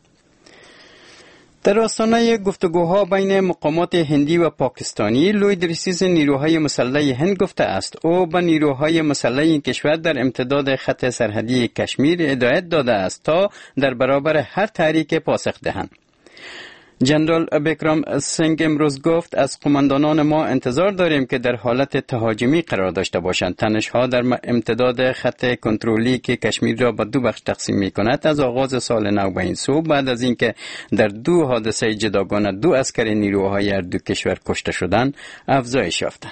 در آستانه گفتگوها بین مقامات هندی و پاکستانی، لوید ریسیز نیروهای مسلح هند گفته است او به نیروهای مسلح این کشور در امتداد خط سرحدی کشمیر هدایت داده است تا در برابر هر تحریک پاسخ دهند. جنرال بکرام سنگ امروز گفت از قماندانان ما انتظار داریم که در حالت تهاجمی قرار داشته باشند. تنش‌ها در امتداد خط کنترلی که کشمیر را به دو بخش تقسیم می‌کند از آغاز سال نو به این سو بعد از اینکه در دو حادثه جداگانه دو عسکر نیروهای هر دو کشور کشته شدند افزایش یافتند.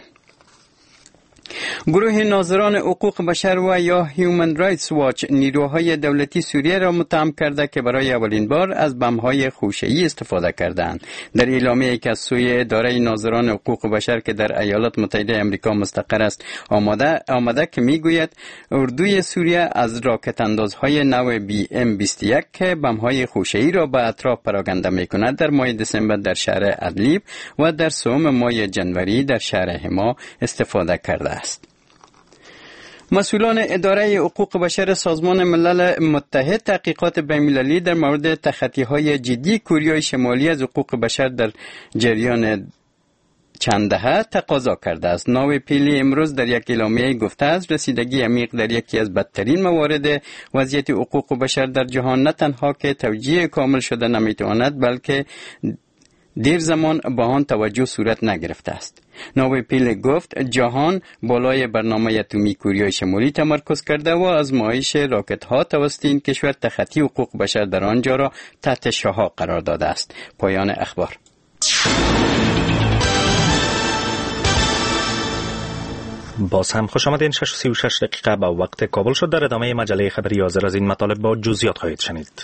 گروه ناظران حقوق بشر و یا هیومن رایتس واچ نیروهای دولتی سوریه را متهم کرده که برای اولین بار از بمب‌های خوشه‌ای استفاده کردند. در اعلامیه‌ای که از سوی اداره ناظران حقوق بشر که در ایالات متحده آمریکا مستقر است آمده آمده که میگوید اردوی سوریه از راکت اندازهای نو بی ام بیست و یک که بمب‌های خوشه‌ای را به اطراف پراکنده می‌کند در ماه دسامبر در شهر ادلیب و در سوم ماه جنوری در شهر حما استفاده کرده است. مسئولان اداره حقوق بشر سازمان ملل متحد تحقیقات بین‌المللی در مورد تخطی‌های جدی کره شمالی از حقوق بشر در جریان چند دهه تقاضا کرده است. ناو پیلی امروز در یک اعلامیه گفته است رسیدگی عمیق در یکی از بدترین موارد وضعیت حقوق بشر در جهان نه تنها که توجیه کامل شده نمیتواند بلکه دیر زمان با آن توجه صورت نگرفته است. ناو پیل گفت جهان بالای برنامه اتمی کره شمالی تمرکز کرده و آزمایش راکت ها توسط این کشور تخطی حقوق بشر در آنجا را تحت شعاع قرار داده است. پایان اخبار. باز هم خوش آمدین. شش و سی و شش دقیقه با وقت کابل شد. در ادامه مجله خبری حاضر از این مطالب با جزئیات خواهید شنید.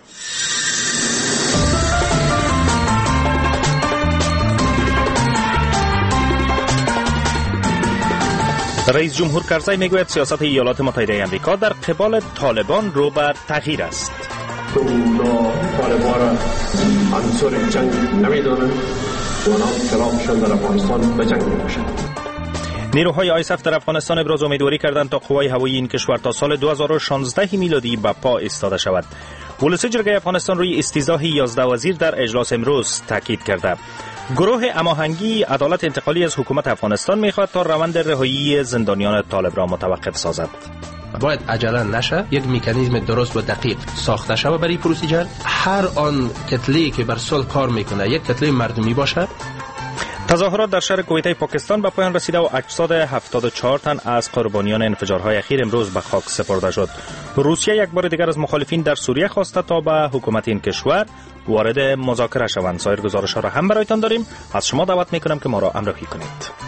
رئیس جمهور کرزی میگوید سیاست ایالات متحده آمریکا در قبال طالبان رو به تغییر است. اونا طالبان را عنصر جنگ نمیدانند و اونا خلافشان در افغانستان به جنگ میباشند. نیروهای آیسف در افغانستان ابراز امیدواری کردند تا قوای هوایی این کشور تا سال دو هزار و شانزده میلادی به پا ایستاده شود. ولسی جرگه افغانستان روی استیضاح یازده وزیر در اجلاس امروز تاکید کرده. گروه هماهنگی عدالت انتقالی از حکومت افغانستان میخواد تا روند رهایی زندانیان طالب را متوقف سازد. باید عجله نشه، یک مکانیزم درست و دقیق ساخته شود برای پروسیجر. هر آن کتله‌ای که بر صلح کار میکنه یک کتله مردمی باشه. تظاهرات در شهر کویته پاکستان به پایان رسیده و اجساد هفتاد و چهار تن از قربانیان انفجارهای اخیر امروز به خاک سپرده شد. روسیه یک بار دیگر از مخالفین در سوریه خواسته تا به حکومت این کشور وارد مذاکره شوند. سایر گزارش‌ها را هم برایتان داریم. از شما دعوت می‌کنم که ما را همراهی کنید.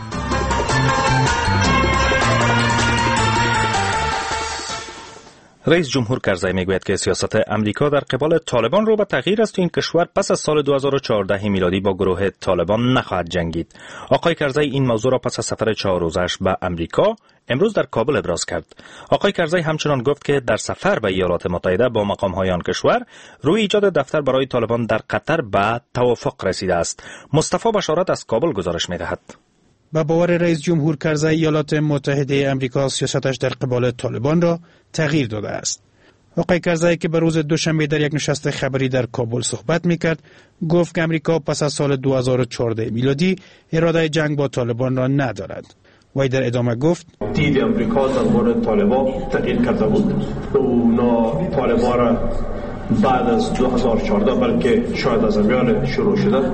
رئیس جمهور کرزی میگوید که سیاست امریکا در قبال طالبان رو به تغییر است و این کشور پس از سال دو هزار و چهارده میلادی با گروه طالبان نخواهد جنگید. آقای کرزی این موضوع را پس از سفر چهار روزش به امریکا امروز در کابل ابراز کرد. آقای کرزی همچنان گفت که در سفر به ایالات متحده با مقام‌های آن کشور روی ایجاد دفتر برای طالبان در قطر به توافق رسیده است. مصطفی بشارت از کابل گزارش می‌دهد. با باور رئیس جمهور کرزی ایالات متحده آمریکا سیاستش در قبال طالبان را تغییر داده است. آقای کرزی که به روز دوشنبه در یک نشست خبری در کابل صحبت میکرد گفت که آمریکا پس از سال دو هزار و چهارده میلادی اراده جنگ با طالبان را ندارد. وی در ادامه گفت دید آمریکا در مورد طالبان تغییر کرده بود. اونا طالبان را بعد از دو هزار و چهارده بلکه شاید از امیال شروع شده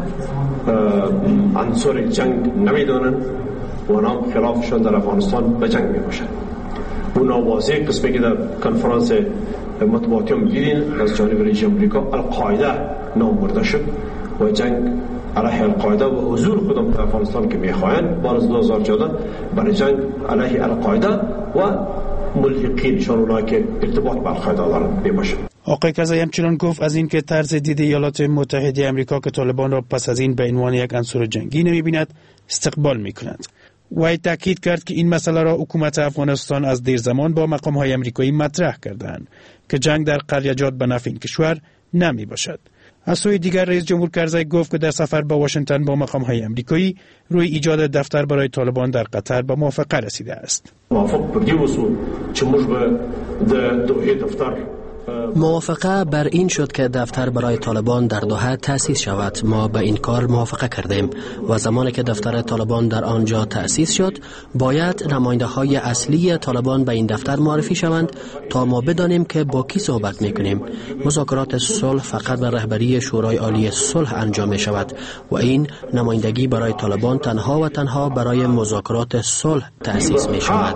عنصر جنگ نمیدانند و اونا خلافشان در افغانستان به جنگ میباشند. اونا واضح قسمی که در کنفرانس مطبوعاتی هم دیدین از جانب رئیس آمریکا القاعده نام برده شد و جنگ علیه القاعده و حضور خودم در افغانستان که میخواهند بعد از دو هزار و چهارده برای جنگ علیه القاعده و ملحقینشان اونایی که ارتباط با القاعده دارند میباشند. آقای کرزی همچنان گفت از این که طرز دید ایالات متحده آمریکا که طالبان را پس از این به عنوان یک عنصر جنگی نمی‌بیند استقبال می‌کنند. وی تاکید کرد که این مسئله را حکومت افغانستان از دیر زمان با مقام‌های آمریکایی مطرح کردند که جنگ در قریجات به نفع این کشور نمی‌باشد. از سوی دیگر رئیس جمهور کرزی گفت که در سفر به واشنگتن با مقام‌های آمریکایی روی ایجاد دفتر برای طالبان در قطر به موافقه رسیده است. موافق بودیم وسو چې موږ به د دوحه دفتر موافقه بر این شد که دفتر برای طالبان در دوحه تأسیس شود. ما به این کار موافقه کردیم و زمانی که دفتر طالبان در آنجا تأسیس شد باید نماینده های اصلی طالبان به این دفتر معرفی شوند تا ما بدانیم که با کی صحبت میکنیم. مذاکرات صلح فقط به رهبری شورای عالی صلح انجام می شود و این نمایندگی برای طالبان تنها و تنها برای مذاکرات صلح تأسیس می شود.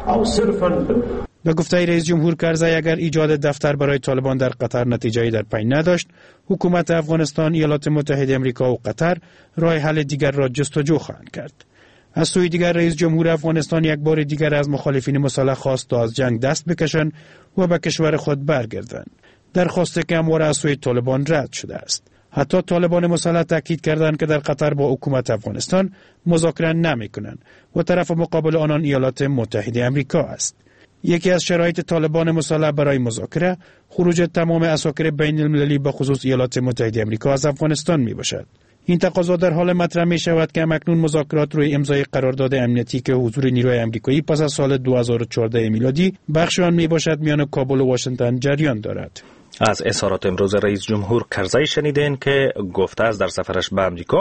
به گفته رئیس جمهور کرزی اگر ایجاد دفتر برای طالبان در قطر نتیجه‌ای در پی نداشت، حکومت افغانستان، ایالات متحده آمریکا و قطر راه حل دیگر را جستجو خواهند کرد. از سوی دیگر رئیس جمهور افغانستان یک بار دیگر از مخالفین مسلح خواست تا از جنگ دست بکشند و به کشور خود برگردند. درخواستی که همواره از سوی طالبان رد شده است. حتی طالبان مسلح تاکید کردند که در قطر با حکومت افغانستان مذاکره نمی‌کنند و طرف مقابل آنان ایالات متحده آمریکا است. یکی از شرایط طالبان مسلح برای مذاکره خروج تمام اساکر بین المللی به خصوص ایالات متحده آمریکا از افغانستان می باشد. این تقاضا در حال مطرح می شود که اکنون مذاکرات روی امضای قرارداد امنیتی که حضور نیروی آمریکایی پس از سال دو هزار و چهارده میلادی بخش آن می باشد میان کابل و واشنگتن جریان دارد. از اظهارات امروز رئیس جمهور کرزی شنیدین که گفته است در سفرش به آمریکا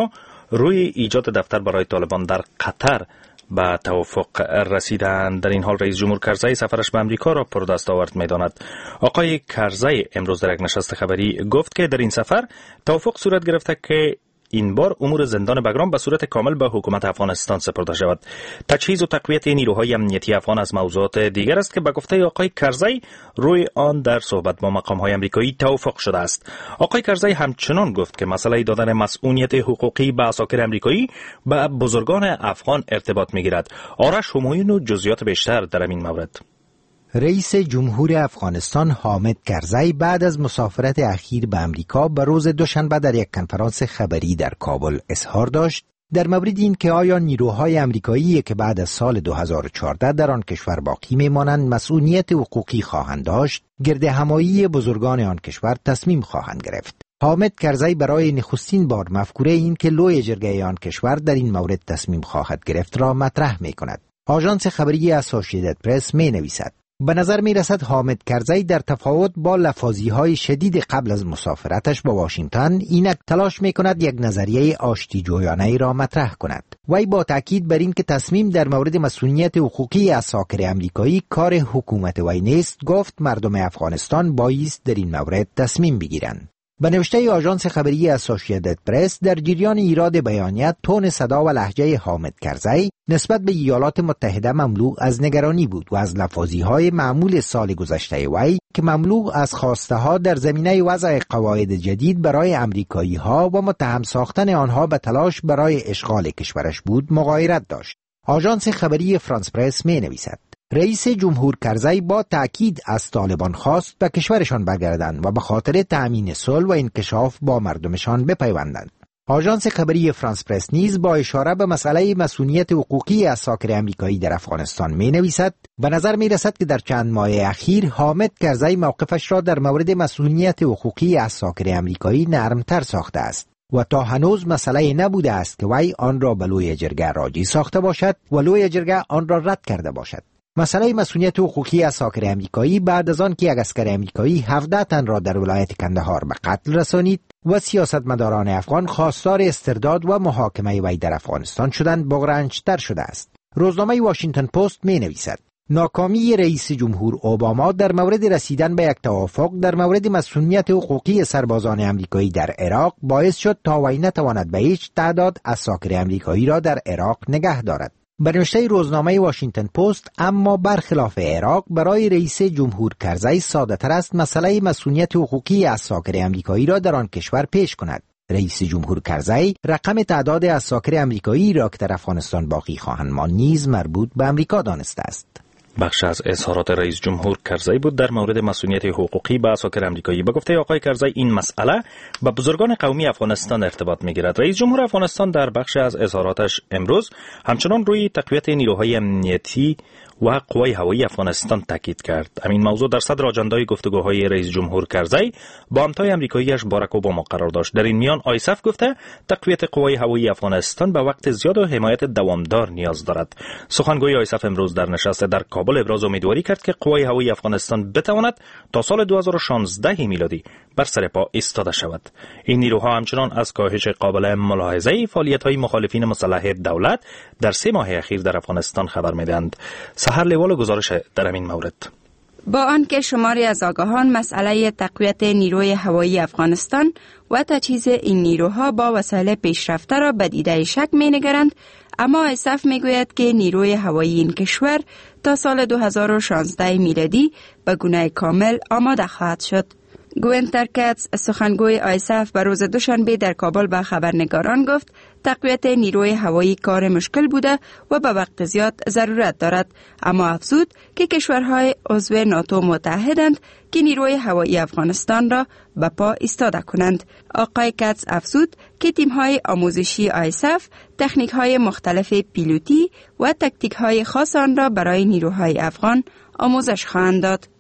روی ایجاد دفتر برای طالبان در قطر به توافق رسیدند. در این حال رئیس جمهور کرزی سفرش به امریکا را پردستاورد می‌داند. آقای کرزی امروز در یک نشست خبری گفت که در این سفر توافق صورت گرفته که این بار امور زندان بگرام به صورت کامل به حکومت افغانستان سپرده شود. تجهیز و تقویت نیروهای امنیتی افغان از موضوعات دیگر است که به گفته آقای کرزی روی آن در صحبت با مقام‌های آمریکایی توافق شده است. آقای کرزی همچنان گفت که مسئله دادن مسئولیت حقوقی به عساکر آمریکایی به بزرگان افغان ارتباط می‌گیرد. آرش همایون و جزئیات بیشتر در این مورد. رئیس جمهور افغانستان حامد کرزی بعد از مسافرت اخیر به امریکا به روز دوشنبه در یک کنفرانس خبری در کابل اظهار داشت در مورد این که آیا نیروهای آمریکایی که بعد از سال دو هزار و چهارده در آن کشور باقی میمانند مسئولیت حقوقی خواهند داشت، گرد همایی بزرگان آن کشور تصمیم خواهند گرفت. حامد کرزی برای نخستین بار مفکوره این که لوی جرگه آن کشور در این مورد تصمیم خواهد گرفت را مطرح می کند. آژانس خبری اسوسییتد پرس می نویسد به نظر می رسد حامد کرزی در تفاوت با لفاظی های شدید قبل از مسافرتش به واشنگتن اینک تلاش می کند یک نظریه آشتی جویانه ای را مطرح کند. وی با تاکید بر این که تصمیم در مورد مسئولیت حقوقی عساکر آمریکایی کار حکومت وی نیست، گفت مردم افغانستان بایست در این مورد تصمیم بگیرند. به نوشته آژانس خبری اسوسییتد پرس در جریان ایراد بیانیه تون صدا و لهجه حامد کرزی نسبت به ایالات متحده مملو از نگرانی بود و از لفاظی‌های معمول سال گذشته وی که مملو از خواسته‌ها در زمینه وضع قواعد جدید برای آمریکایی‌ها و متهم ساختن آنها به تلاش برای اشغال کشورش بود مغایرت داشت. آژانس خبری فرانس پرس می‌نویسد رئیس جمهور کرزی با تأکید از طالبان خواست به کشورشان برگردند و به خاطر تأمین صلح و انکشاف با مردمشان بپیوندند. آژانس خبری فرانس پرس نیز با اشاره به مسئله مسئولیت حقوقی عساکر آمریکایی در افغانستان می نویسد به نظر می رسد که در چند ماه اخیر حامد کرزی موقفش را در مورد مسئولیت حقوقی عساکر آمریکایی نرمتر ساخته است و تا هنوز مسئله نبوده است که وی آن را به لوی جرگه راجی ساخته باشد و لوی جرگه آن را رد کرده باشد. مسئله مسئولیت حقوقی عساکر آمریکایی بعد از آن که یک عسکر آمریکایی هفده تن را در ولایت کندهار به قتل رسانید و سیاستمداران افغان خواستار استرداد و محاکمه وی در افغانستان شدند بغرنج‌تر شده است. روزنامه واشنگتن پست می نویسد ناکامی رئیس جمهور اوباما در مورد رسیدن به یک توافق در مورد مسئولیت حقوقی سربازان آمریکایی در عراق باعث شد تا وی نتواند به هیچ تعداد عساکر آمریکایی را در عراق نگه دارد. به نوشته روزنامه واشنگتن پست اما برخلاف عراق برای رئیس جمهور کرزی ساده تر است مسئله مسئولیت حقوقی عساکر آمریکایی را در آن کشور پیش کند. رئیس جمهور کرزی رقم تعداد عساکر آمریکایی را که در افغانستان باقی خواهند ماند نیز مربوط به آمریکا دانسته است. بخش از اظهارات رئیس جمهور کرزی بود در مورد مسئولیت حقوقی به عساکر آمریکایی. به گفته آقای کرزی این مسئله با بزرگان قومی افغانستان ارتباط می‌گیرد. رئیس جمهور افغانستان در بخش از اظهاراتش امروز همچنان روی تقویت نیروهای امنیتی و قوای هوایی افغانستان تاکید کرد. همین موضوع در صدر آجندای گفتگوهای رئیس جمهور کرزی با همتای آمریکایی‌اش باراک اوباما قرار داشت. در این میان آیسف گفته تقویت قوای هوایی افغانستان به وقت زیاد و حمایت دوامدار نیاز دارد. سخنگوی آیسف امروز در نشست در کابل ابراز امیدواری کرد که قوای هوایی افغانستان بتواند تا سال دو هزار و شانزده میلادی بر سر پا ایستاده شود. این نیروها همچنان از کاهش قابل ملاحظه فعالیت‌های مخالفین مسلح دولت در سه ماه اخیر در افغانستان خبر می‌دهند. سحر لیوال گزارش در این مورد. با آنکه شماری از آگاهان مسئله تقویت نیروی هوایی افغانستان و تجهیز این نیروها با وسایل پیشرفته را به دیده شک می‌نگرند، اما آیسف میگوید که نیروی هوایی این کشور تا سال دو هزار و شانزده میلادی به گونه کامل آماده خواهد شد. گوینتر کتس سخنگوی آیسف به روز دوشنبه در کابل به خبرنگاران گفت تقویت نیروی هوایی کار مشکل بوده و به وقت زیاد ضرورت دارد، اما افزود که کشورهای عضو ناتو متحدند که نیروی هوایی افغانستان را به پا ایستاده کنند. آقای کتس افزود که تیم‌های آموزشی آیسف تکنیک‌های مختلف پیلوتی و تاکتیک‌های خاص آن را برای نیروهای افغان آموزش خواهند داد.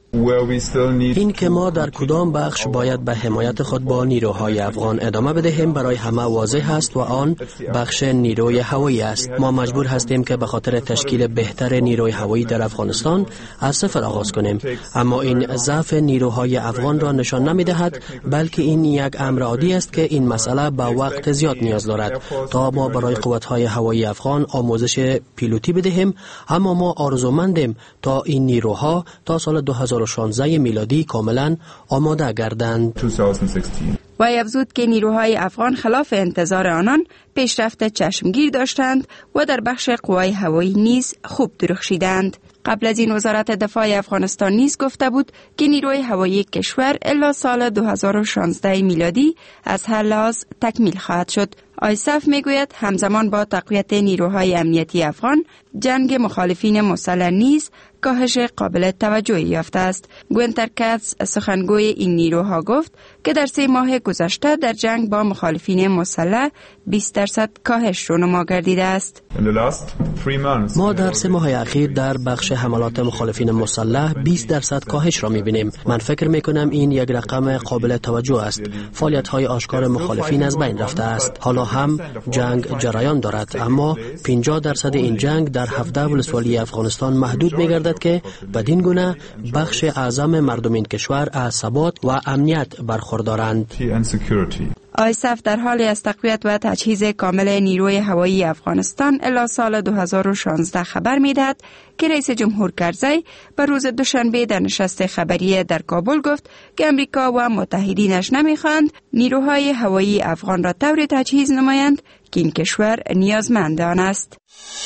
این که ما در کدام بخش باید به حمایت خود با نیروهای افغان ادامه بدهیم برای همه واضح است و آن بخش نیروی هوایی است. ما مجبور هستیم که به خاطر تشکیل بهتر نیروی هوایی در افغانستان از صفر آغاز کنیم، اما این ضعف نیروهای افغان را نشان نمی‌دهد، بلکه این یک امر عادی است که این مسئله به وقت زیاد نیاز دارد تا ما برای قوت‌های هوایی افغان آموزش پیلوتی بدهیم، اما ما آرزومندیم تا این نیروها تا سال دو هزار و شانزده میلادی کاملا آماده گردند. و افزود که نیروهای افغان خلاف انتظار آنان پیشرفت چشمگیر داشتند و در بخش قوای هوایی نیز خوب درخشیدند. قبل از این وزارت دفاع افغانستان نیز گفته بود که نیروی هوایی کشور الی سال دو هزار و شانزده میلادی از هر لحاظ تکمیل خواهد شد. آیسف میگوید همزمان با تقویت نیروهای امنیتی افغان، جنگ مخالفین مسلح نیز کاهش قابل توجهی یافته است. گوینتر کاتس سخنگوی این نیروها گفت که در سه ماه گذشته در جنگ با مخالفین مسلح بیست درصد کاهش رونما گردیده است. ما در سه ماه اخیر در بخش حملات مخالفین مسلح بیست درصد کاهش را می‌بینیم. من فکر می‌کنم این یک رقم قابل توجه است. فعالیت‌های آشکار مخالفین از بین رفته است. حالا هم جنگ جریان دارد، اما پنجاه درصد این جنگ در هفده ولسوالی افغانستان محدود می‌گردد که بدین گونه بخش اعظم مردم این کشور از ثبات و امنیت برخوردارند. آیسف در حال از تقویت و تجهیز کامل نیروی هوایی افغانستان الی سال دو هزار و شانزده خبر می‌دهد که رئیس جمهور کرزی به روز دوشنبه در نشست خبری در کابل گفت که امریکا و متحدینش نمی‌خواهند نیروهای هوایی افغان را طوری تجهیز نمایند که این کشور نیازمند آن است.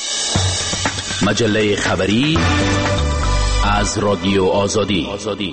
مجله خبری از رادیو آزادی.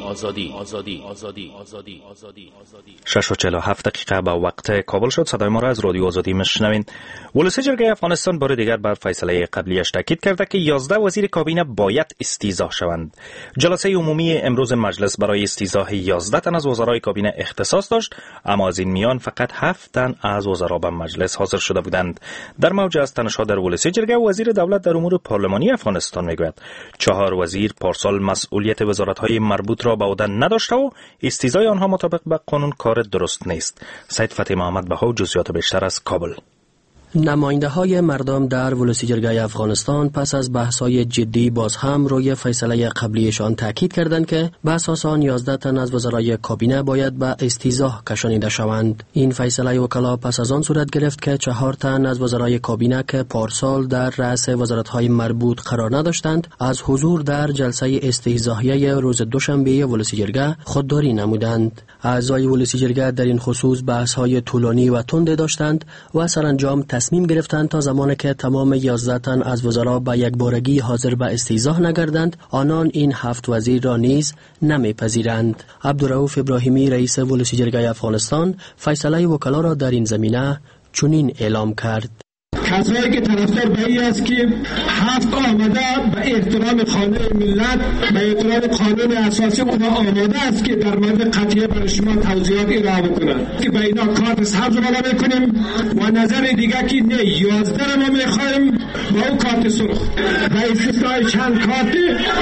شش و چهل و هفت دقیقه به وقت کابل شد. صدای ما را از رادیو آزادی میشنوین. ولسی جرگه افغانستان بار دیگر بر فیصله قبلیش تاکید کرده که یازده وزیر کابینه باید استیضاح شوند. جلسه عمومی امروز مجلس برای استیضاح یازده تن از وزرای کابینه اختصاص داشت، اما از این میان فقط هفت تن از وزرا به مجلس حاضر شده بودند. در موج از تنش‌ها در ولسی جرگه، وزیر دولت در امور پارلمانی افغانستان میگوید چهار وزیر پارسال مسئولیت وزارت‌های مربوط را به عهده نداشته و استیضاح آنها مطابق با قانون کار درست نیست. سید فتحی محمد بها جزئیات بیشتر از کابل. نماینده های مردم در ولسی جرگه افغانستان پس از بحث های جدی باز هم روی فیصله قبلیشان تاکید کردند که به اساس آن یازده تن از وزرای کابینه باید به استیضاح کشانیده شوند. این فیصله وکلا پس از آن صورت گرفت که چهار تن از وزرای کابینه که پارسال در رأس وزارت‌های مربوط قرار نداشتند از حضور در جلسه استیضاحیه روز دوشنبه ولسی جرگه خودداری نمودند. اعضای ولسی جرگه در این خصوص بحث‌های طولانی و تند داشتند و سرانجام تصمیم گرفتند تا زمانی که تمام یازده تن از وزرا به یک بارگی حاضر به استیضاح نگردند، آنان این هفت وزیر را نیز نمیپذیرند. عبدالرؤوف ابراهیمی رئیس ولسی جرگه افغانستان فیصله وکلا را در این زمینه چنین اعلام کرد: کسایی که طرفدار به این است که هفت آمده به احترام قانون ملت، به احترام قانون اساسی اونها آماده است که در مورد قضیه برای شما توضیحات ارائه بکنند که به اینا کارت سبز وعده میکنیم و نظر دیگه که نه یازده ما میخوایم با اون کارت سرخ و استثنای چند کارت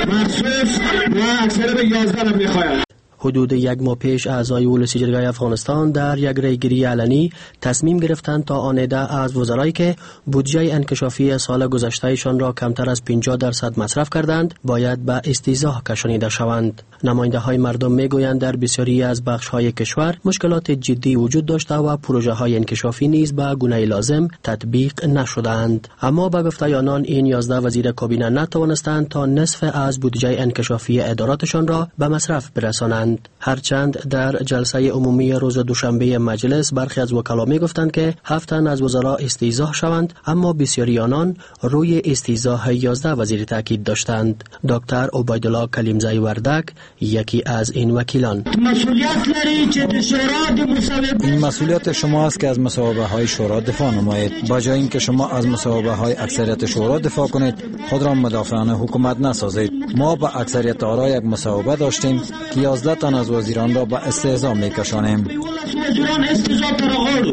مخصوص و اکثر به یازده را میخوایم. حدود یک ماه پیش اعضای ولسی جرگه افغانستان در یک ریگیری علنی تصمیم گرفتند تا آن عده از وزرایی که بودجه انکشافی سال گذشتهشان را کمتر از پنجاه درصد مصرف کردند باید به استیضاح کشانیده شوند. نماینده های مردم میگویند در بسیاری از بخش های کشور مشکلات جدی وجود داشته و پروژه های انکشافی نیز به گونه لازم تطبیق نشدند، اما به گفته آنان این یازده وزیر کابینه نتوانستند تا نصف از بودجه انکشافی اداراتشان را به مصرف برسانند. هرچند در جلسه عمومی روز دوشنبه مجلس برخی از وکلا می گفتند که هفت تن از وزرا استیضاح شوند، اما بسیاری آنان روی استیضاح یازده وزیر تاکید داشتند. دکتر عبیدالله کلیمزی وردک یکی از این وکیلان: مسئولیت لري چې د شورا د مصوبه این مسئولیت شما است که از مصوبه های شورا دفاع نمایید. با جای اینکه شما از مصوبه های اکثریت شورا دفاع کنید، خود را مدافعان حکومت نسازید. ما با اکثریت آرا یک مصوبه داشتیم که یازده تن از وزیران را به استیضاح میکشانیم.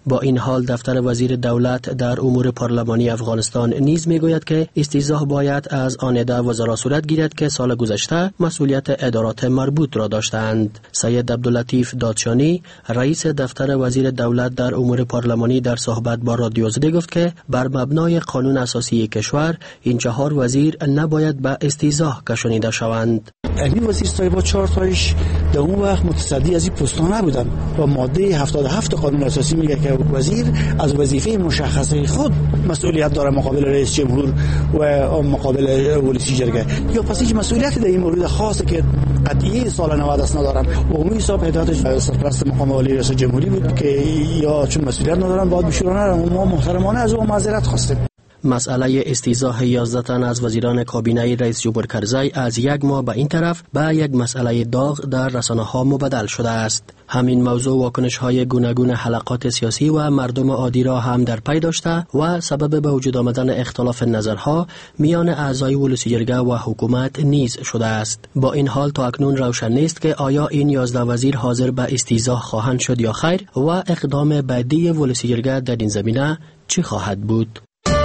با این حال دفتر وزیر دولت در امور پارلمانی افغانستان نیز میگوید که استیضاح باید از آن عده وزرا صورت گیرد که سال گذشته مسئولیت ادارات مربوط را داشتند. سید عبداللطیف دادشانی رئیس دفتر وزیر دولت در امور پارلمانی در صحبت با رادیو آزادی گفت که بر مبنای قانون اساسی کشور این چهار وزیر نباید به استیضاح کشانیده شوند. این وزیر صاحب چهار تایش در اون وقت متصدی از این پستان نبودن و ماده هفتاد و هفت قانون اساسی میگه که وزیر از وظیفه مشخصه خود مسئولیت داره مقابل رئیس جمهور و مقابل ولسی جرگه. یا پس هیچ مسئولیتی در این مورد خاصه که قطعی سال نود است ندارن. عمومی حساب هدایت سرپرست مقام والی رئیس جمهوری بود که یا چون مسئولیت ندارن باید بشورانه ما محترمانه از او معذرت خواستیم. مسئله استیضاح یازده تن از وزیران کابینه رئیس جمهور کرزی از یک ماه به این طرف به یک مسئله داغ در رسانه‌ها مبدل شده است. همین موضوع واکنش‌های گوناگون حلقات سیاسی و مردم عادی را هم در پی داشته و سبب به وجود آمدن اختلاف نظرها میان اعضای ولسی جرگه و حکومت نیز شده است. با این حال تا اکنون روشن نیست که آیا این یازده وزیر حاضر به استیضاح خواهند شد یا خیر و اقدام بعدی ولسی جرگه در این زمینه چی خواهد بود.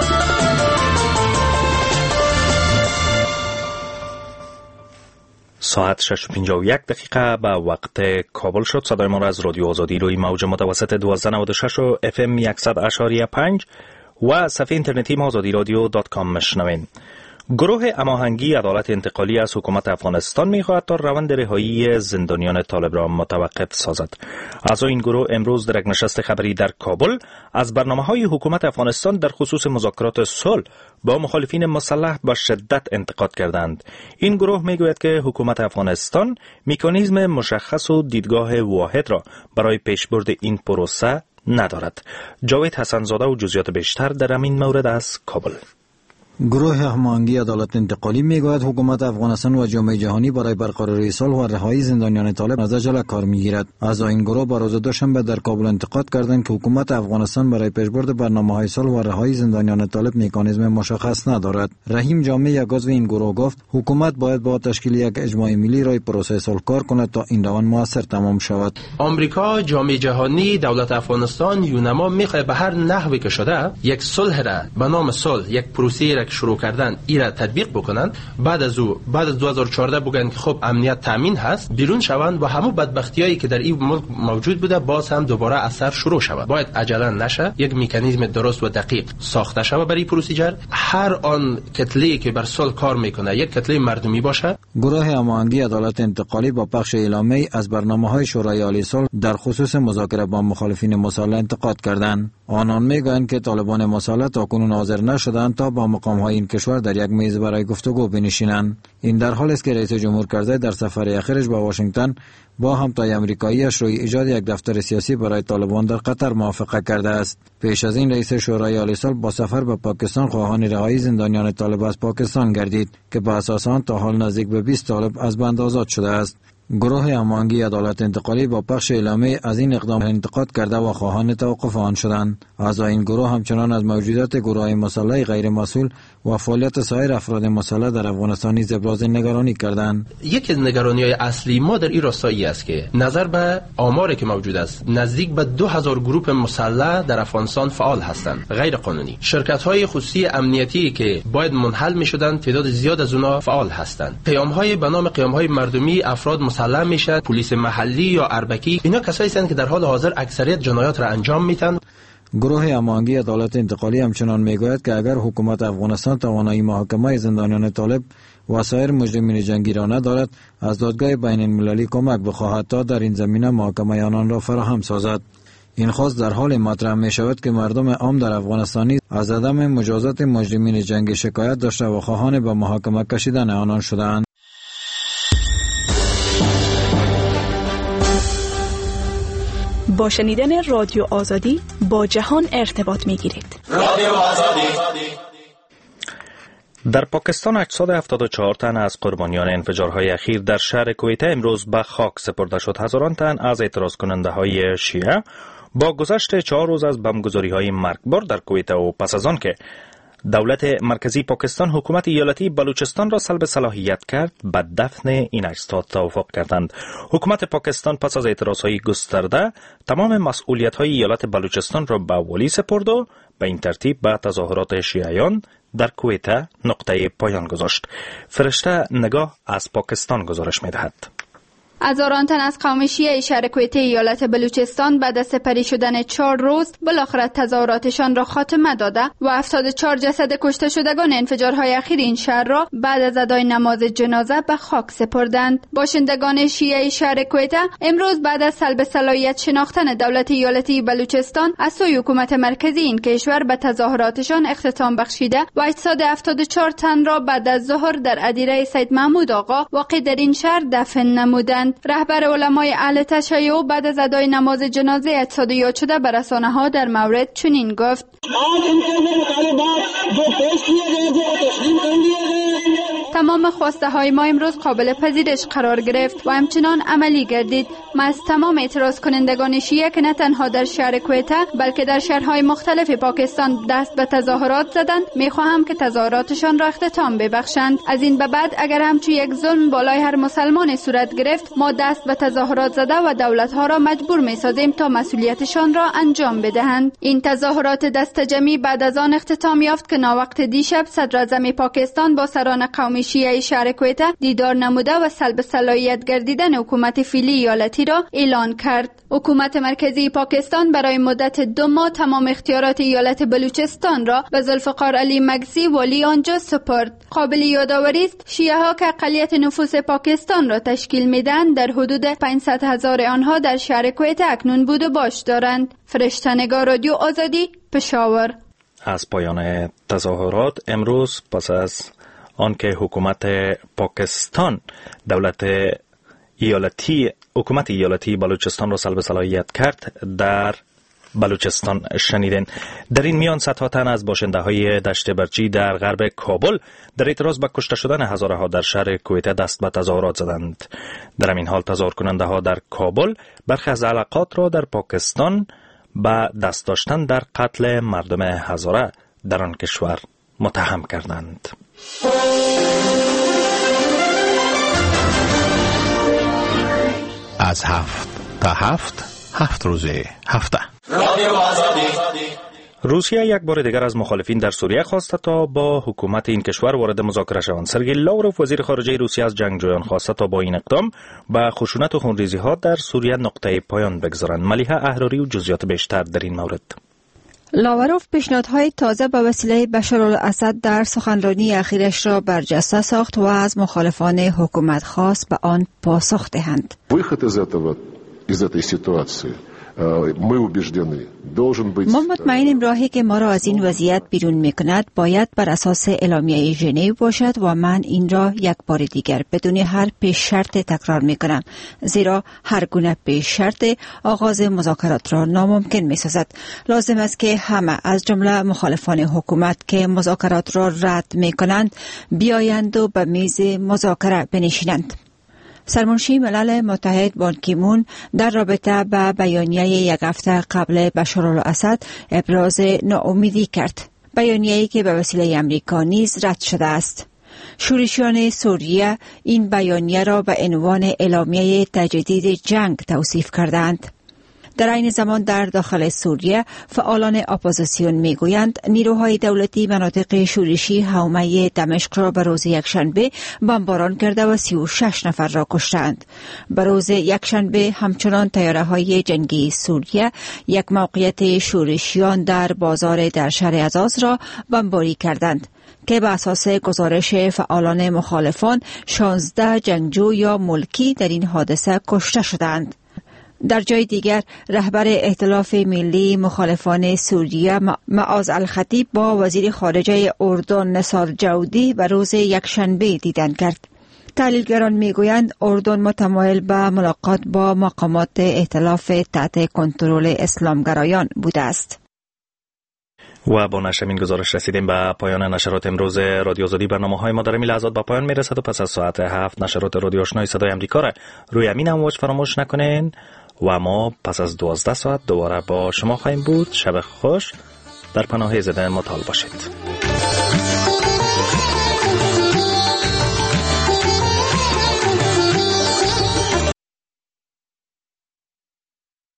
ساعت شش و پنجاه و یک دقیقه به وقت کابل شد. صدای ما را از رادیو آزادی روی موج متوسط دویست و نود و شش و اف ام صد و پنج و صفحه اینترنتی ما آزادی رادیو دات کام مشنوین. گروه هماهنگی عدالت انتقالی از حکومت افغانستان می‌خواهد تا روند رهایی زندانیان طالب را متوقف سازد. اعضای این گروه امروز در یک نشست خبری در کابل از برنامه‌های حکومت افغانستان در خصوص مذاکرات صلح با مخالفین مسلح با شدت انتقاد کردند. این گروه می‌گوید که حکومت افغانستان مکانیزم مشخص و دیدگاه واحد را برای پیشبرد این پروسه ندارد. جاوید حسن‌زاده و جزئیات بیشتر در همین مورد از کابل. گروه هماهنگی عدالت انتقالی میگوید حکومت افغانستان و جامعه جهانی برای برقراری صلح و رهایی زندانیان طالب از عجله کار میگیرد. از این گروه با روز دوشنبه در کابل انتقاد کردند که حکومت افغانستان برای پیشبرد برنامه‌های صلح و رهایی زندانیان طالب مکانیزم مشخص ندارد. رحیم جامع یک عضو این گروه گفت حکومت باید با تشکیل یک اجماع ملی رای پروسه صلح کار کند تا این روند موثر تمام شود. آمریکا، جامعه جهانی، دولت افغانستان، یونما میخواد به هر نحوی که شده یک صلح را به نام صلح، یک پروسه را شروع کردن ایرا تطبیق بکنن. بعد از او بعد از دو هزار و چهارده بگن که خب امنیت تامین هست، بیرون شوند و همون بدبختیایی که در این ملک موجود بوده باز هم دوباره اثر شروع شود. باید عجله نشه، یک مکانیزم درست و دقیق ساخته شود برای پروسیجر. هر آن کتله که بر صلح کار میکنه یک کتله مردمی باشه. گروه هماهنگی عدالت انتقالی با پخش اعلامیه‌ای از برنامه‌های شورای عالی صلح در خصوص مذاکره با مخالفین مسلح انتقاد کردند. آنان میگویند که طالبان مسلح تاکنون حاضر نشدند تا با مقام‌های این کشور در یک میز برای گفتگو بنشینند. این در حالی است که رئیس جمهور کرزی در سفر اخیرش به واشنگتن با همتای آمریکایی‌اش روی ایجاد یک دفتر سیاسی برای طالبان در قطر موافقت کرده است. پیش از این رئیس شورای عالی صلح با سفر به پاکستان خواهان رهایی زندانیان طالب از پاکستان گردید که به اساس آن تا حال نزدیک به بیست طالب از بند آزاد شده است. گروه هماهنگی عدالت انتقالی با پخش اعلامیه از این اقدام انتقاد کرده و خواهان توقف آن شدند. اعضای این گروه همچنان از موجودیت گروه‌های مسلح غیر مسئول و فعالیت سایر افراد مسلح در افغانستان نیز ابراز نگرانی کردند. یکی از نگرانی‌های اصلی ما در این راستایی است که نظر به آماری که موجود است نزدیک به دو هزار گروه مسلح در افغانستان فعال هستند غیر قانونی. شرکت‌های خصوصی امنیتی که باید منحل می‌شدند تعداد زیاد از اونها فعال هستند. قیام‌های به نام قیام‌های مردمی افراد مسلح میشد، پلیس محلی یا اربکی، اینا کسایی هستند که در حال حاضر اکثریت جنایات را انجام میدن. گروه هماهنگی عدالت انتقالی همچنان میگوید که اگر حکومت افغانستان توانایی محاکمه زندانیان طالب و سایر مجرمین جنگی را ندارد، از دادگاه بین المللی کمک بخواهد تا در این زمینه محاکمه آنان را فراهم سازد. این خواست در حال مطرح می شود که مردم عام در افغانستانی از عدم مجازات مجرمین جنگی شکایت داشته و خواهان به محاکمه کشیدن آنان شدند. با شنیدن رادیو آزادی با جهان ارتباط می گیرید. رادیو آزادی. در پاکستان هشتصد و هفتاد و چهار تن از قربانیان انفجارهای اخیر در شهر کویته امروز به خاک سپرده شد. هزاران تن از اعتراض کننده های شیعه با گذشت چهار روز از بمبگذاری های مرگبار در کویته و پس از آن که دولت مرکزی پاکستان حکومت ایالتی بلوچستان را سلب صلاحیت کرد به دفن این اجساد توافق کردند. حکومت پاکستان پس از اعتراضهای گسترده تمام مسئولیت‌های ایالت بلوچستان را به والی سپرد و به این ترتیب به تظاهرات شیعیان در کویت نقطه پایان گذاشت. فرشته نگاه از پاکستان گزارش می‌دهد. هزاران تن از قوم شیعه شهر کویت ایالت بلوچستان بعد از سپری شدن چهار روز بالاخره تظاهراتشان را خاتمه داده و هفتاد و چهار جسد کشته شدگان انفجارهای اخیر این شهر را بعد از ادای نماز جنازه به خاک سپردند. باشندگان شیعه شهر کویت امروز بعد از سلب صلاحیت شناختن دولت ایالتی بلوچستان از سوی حکومت مرکزی این کشور به تظاهراتشان اختتام بخشیده و اجساد هفتاد و چهار تن را بعد از ظهر در ادیره سید محمود آقا واقع در این شهر دفن نمودند. رهبر علمای اهل تشیع بعد از ادای نماز جنازه اجساد یاد شده به رسانه‌ها در مورد چنین گفت: تمام خواسته های ما امروز قابل پذیرش قرار گرفت و همچنان عملی گردید. ما از تمام اعتراض کنندگان شیعه که نه تنها در شهر کویت بلکه در شهرهای مختلف پاکستان دست به تظاهرات زدند میخواهم که تظاهراتشان را اختتام ببخشند. از این به بعد اگر همچون یک ظلم بالای هر مسلمان صورت گرفت ما دست به تظاهرات زده و دولت‌ها را مجبور می‌سازیم تا مسئولیتشان را انجام بدهند. این تظاهرات دست جمعی بعد از آن اختتام یافت که ناوقت دیشب صدر اعظم پاکستان با سران قومی شیعه شهر کویت دیدار نموده و سلب صلاحیت گردیدن حکومت فعلی ایالتی را اعلان کرد. حکومت مرکزی پاکستان برای مدت دو ماه تمام اختیارات ایالت بلوچستان را به ذوالفقار علی مگسی والی آنجا سپرد. قابل یادآوری است شیعه ها که اقلیت نفوس پاکستان را تشکیل میدن در حدود پانصد هزار آنها در شهر کویت اکنون بود و باش دارند. فرشته نگاه، رادیو آزادی، پشاور. از پایان تظاهرات امروز پس از آنکه حکومت پاکستان دولت ایالتی حکومت ایالتی بلوچستان را سلب صلاحیت کرد در بلوچستان شنیدین. در این میان صدها تن از باشنده های دشت برچی در غرب کابل در اعتراض به کشته شدن هزارها در شهر کویت دست به تظاهرات زدند. در این حال تظاهر کننده ها در کابل برخی از علاقات را در پاکستان به دست داشتن در قتل مردم هزاره در آن کشور متهم کردند. از هفت تا هفت هفت روزه هفته روسیه یک بار دیگر از مخالفین در سوریه خواسته تا با حکومت این کشور وارد مذاکره شوند. سرگئی لاوروف وزیر خارجه روسیه از جنگجویان خواسته تا با این اقدام به خشونت و خونریزی ها در سوریه نقطه پایان بگذارند. ملیحه احراری و جزئیات بیشتر در این مورد. لاوروف پیشنهادهای تازه به وسیله بشارالاسد در سخنرانی اخیرش را برجسته ساخت و از مخالفان حکومت خواست به آن پاسخ دهند. ما مطمئنیم راهی که ما را از این وضعیت بیرون می کند باید بر اساس اعلامیه ژنو باشد و من این را یک بار دیگر بدون هر پیش شرط تکرار می کنم، زیرا هر گونه پیش شرط آغاز مذاکرات را ناممکن می سازد. لازم است که همه از جمله مخالفان حکومت که مذاکرات را رد می کنند بیایند و به میز مذاکره بنشینند. سرمنشی ملل متحد بان کی مون در رابطه با بیانیه یک هفته قبل بشارالاسد ابراز ناامیدی کرد. بیانیه‌ای که به وسیله امریکا نیز رد شده است. شورشیان سوریه این بیانیه را به عنوان اعلامیه تجدید جنگ توصیف کردند. در این زمان در داخل سوریه فعالان اپوزیسیون میگویند نیروهای دولتی مناطق شورشی حومه دمشق را به روز یکشنبه بمباران کرده و سی و شش نفر را کشتند. به روز یکشنبه همچنان طیاره‌های جنگی سوریه یک موقعیت شورشیان در بازار در شهر ازاز را بمباری کردند که به اساس گزارش فعالان مخالفان شانزده جنگجو یا ملکی در این حادثه کشته شدند. در جای دیگر رهبر ائتلاف ملی مخالفان سوریه معاذ الخطیب با وزیر خارجه اردن نثار جودی به روز یکشنبه دیدن کرد. تحلیلگران میگویند اردن متمایل به ملاقات با مقامات ائتلاف تحت کنترل اسلامگرایان بوده است. و با نشر این گزارش رسیدیم به پایان نشرات امروز رادیو آزادی. برنامه‌های ما در این لحظات به پایان میرسد و پس از ساعت هفت نشرات رادیو آشنای صدای آمریکا را روی امین امواج فراموش نکنین و ما پس از دوازده ساعت دوباره با شما خواهیم بود. شب خوش، در پناه زده مطال باشید.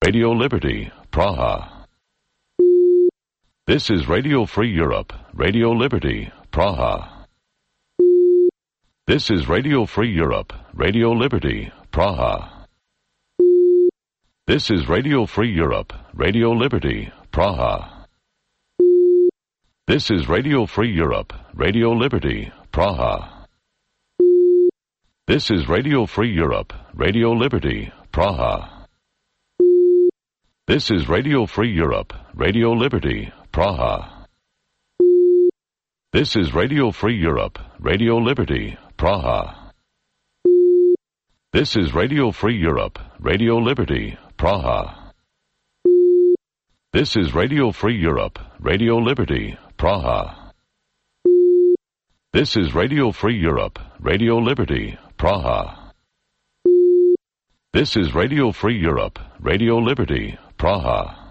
Radio Liberty, Praha. This is Radio Free Europe, Radio Liberty, Praha. This is Radio Free Europe, Radio Liberty, Praha. This is Radio Free Europe, Radio Liberty, Praha. This is Radio Free Europe, Radio Liberty, Praha. This is Radio Free Europe, Radio Liberty, Praha. This is Radio Free Europe, Radio Liberty, Praha. This is Radio Free Europe, Radio Liberty, Praha. This is Radio Free Europe, Radio Liberty, Praha. This is Radio Free Europe, Radio Liberty, Praha. This is Radio Free Europe, Radio Liberty, Praha. This is Radio Free Europe, Radio Liberty, Praha.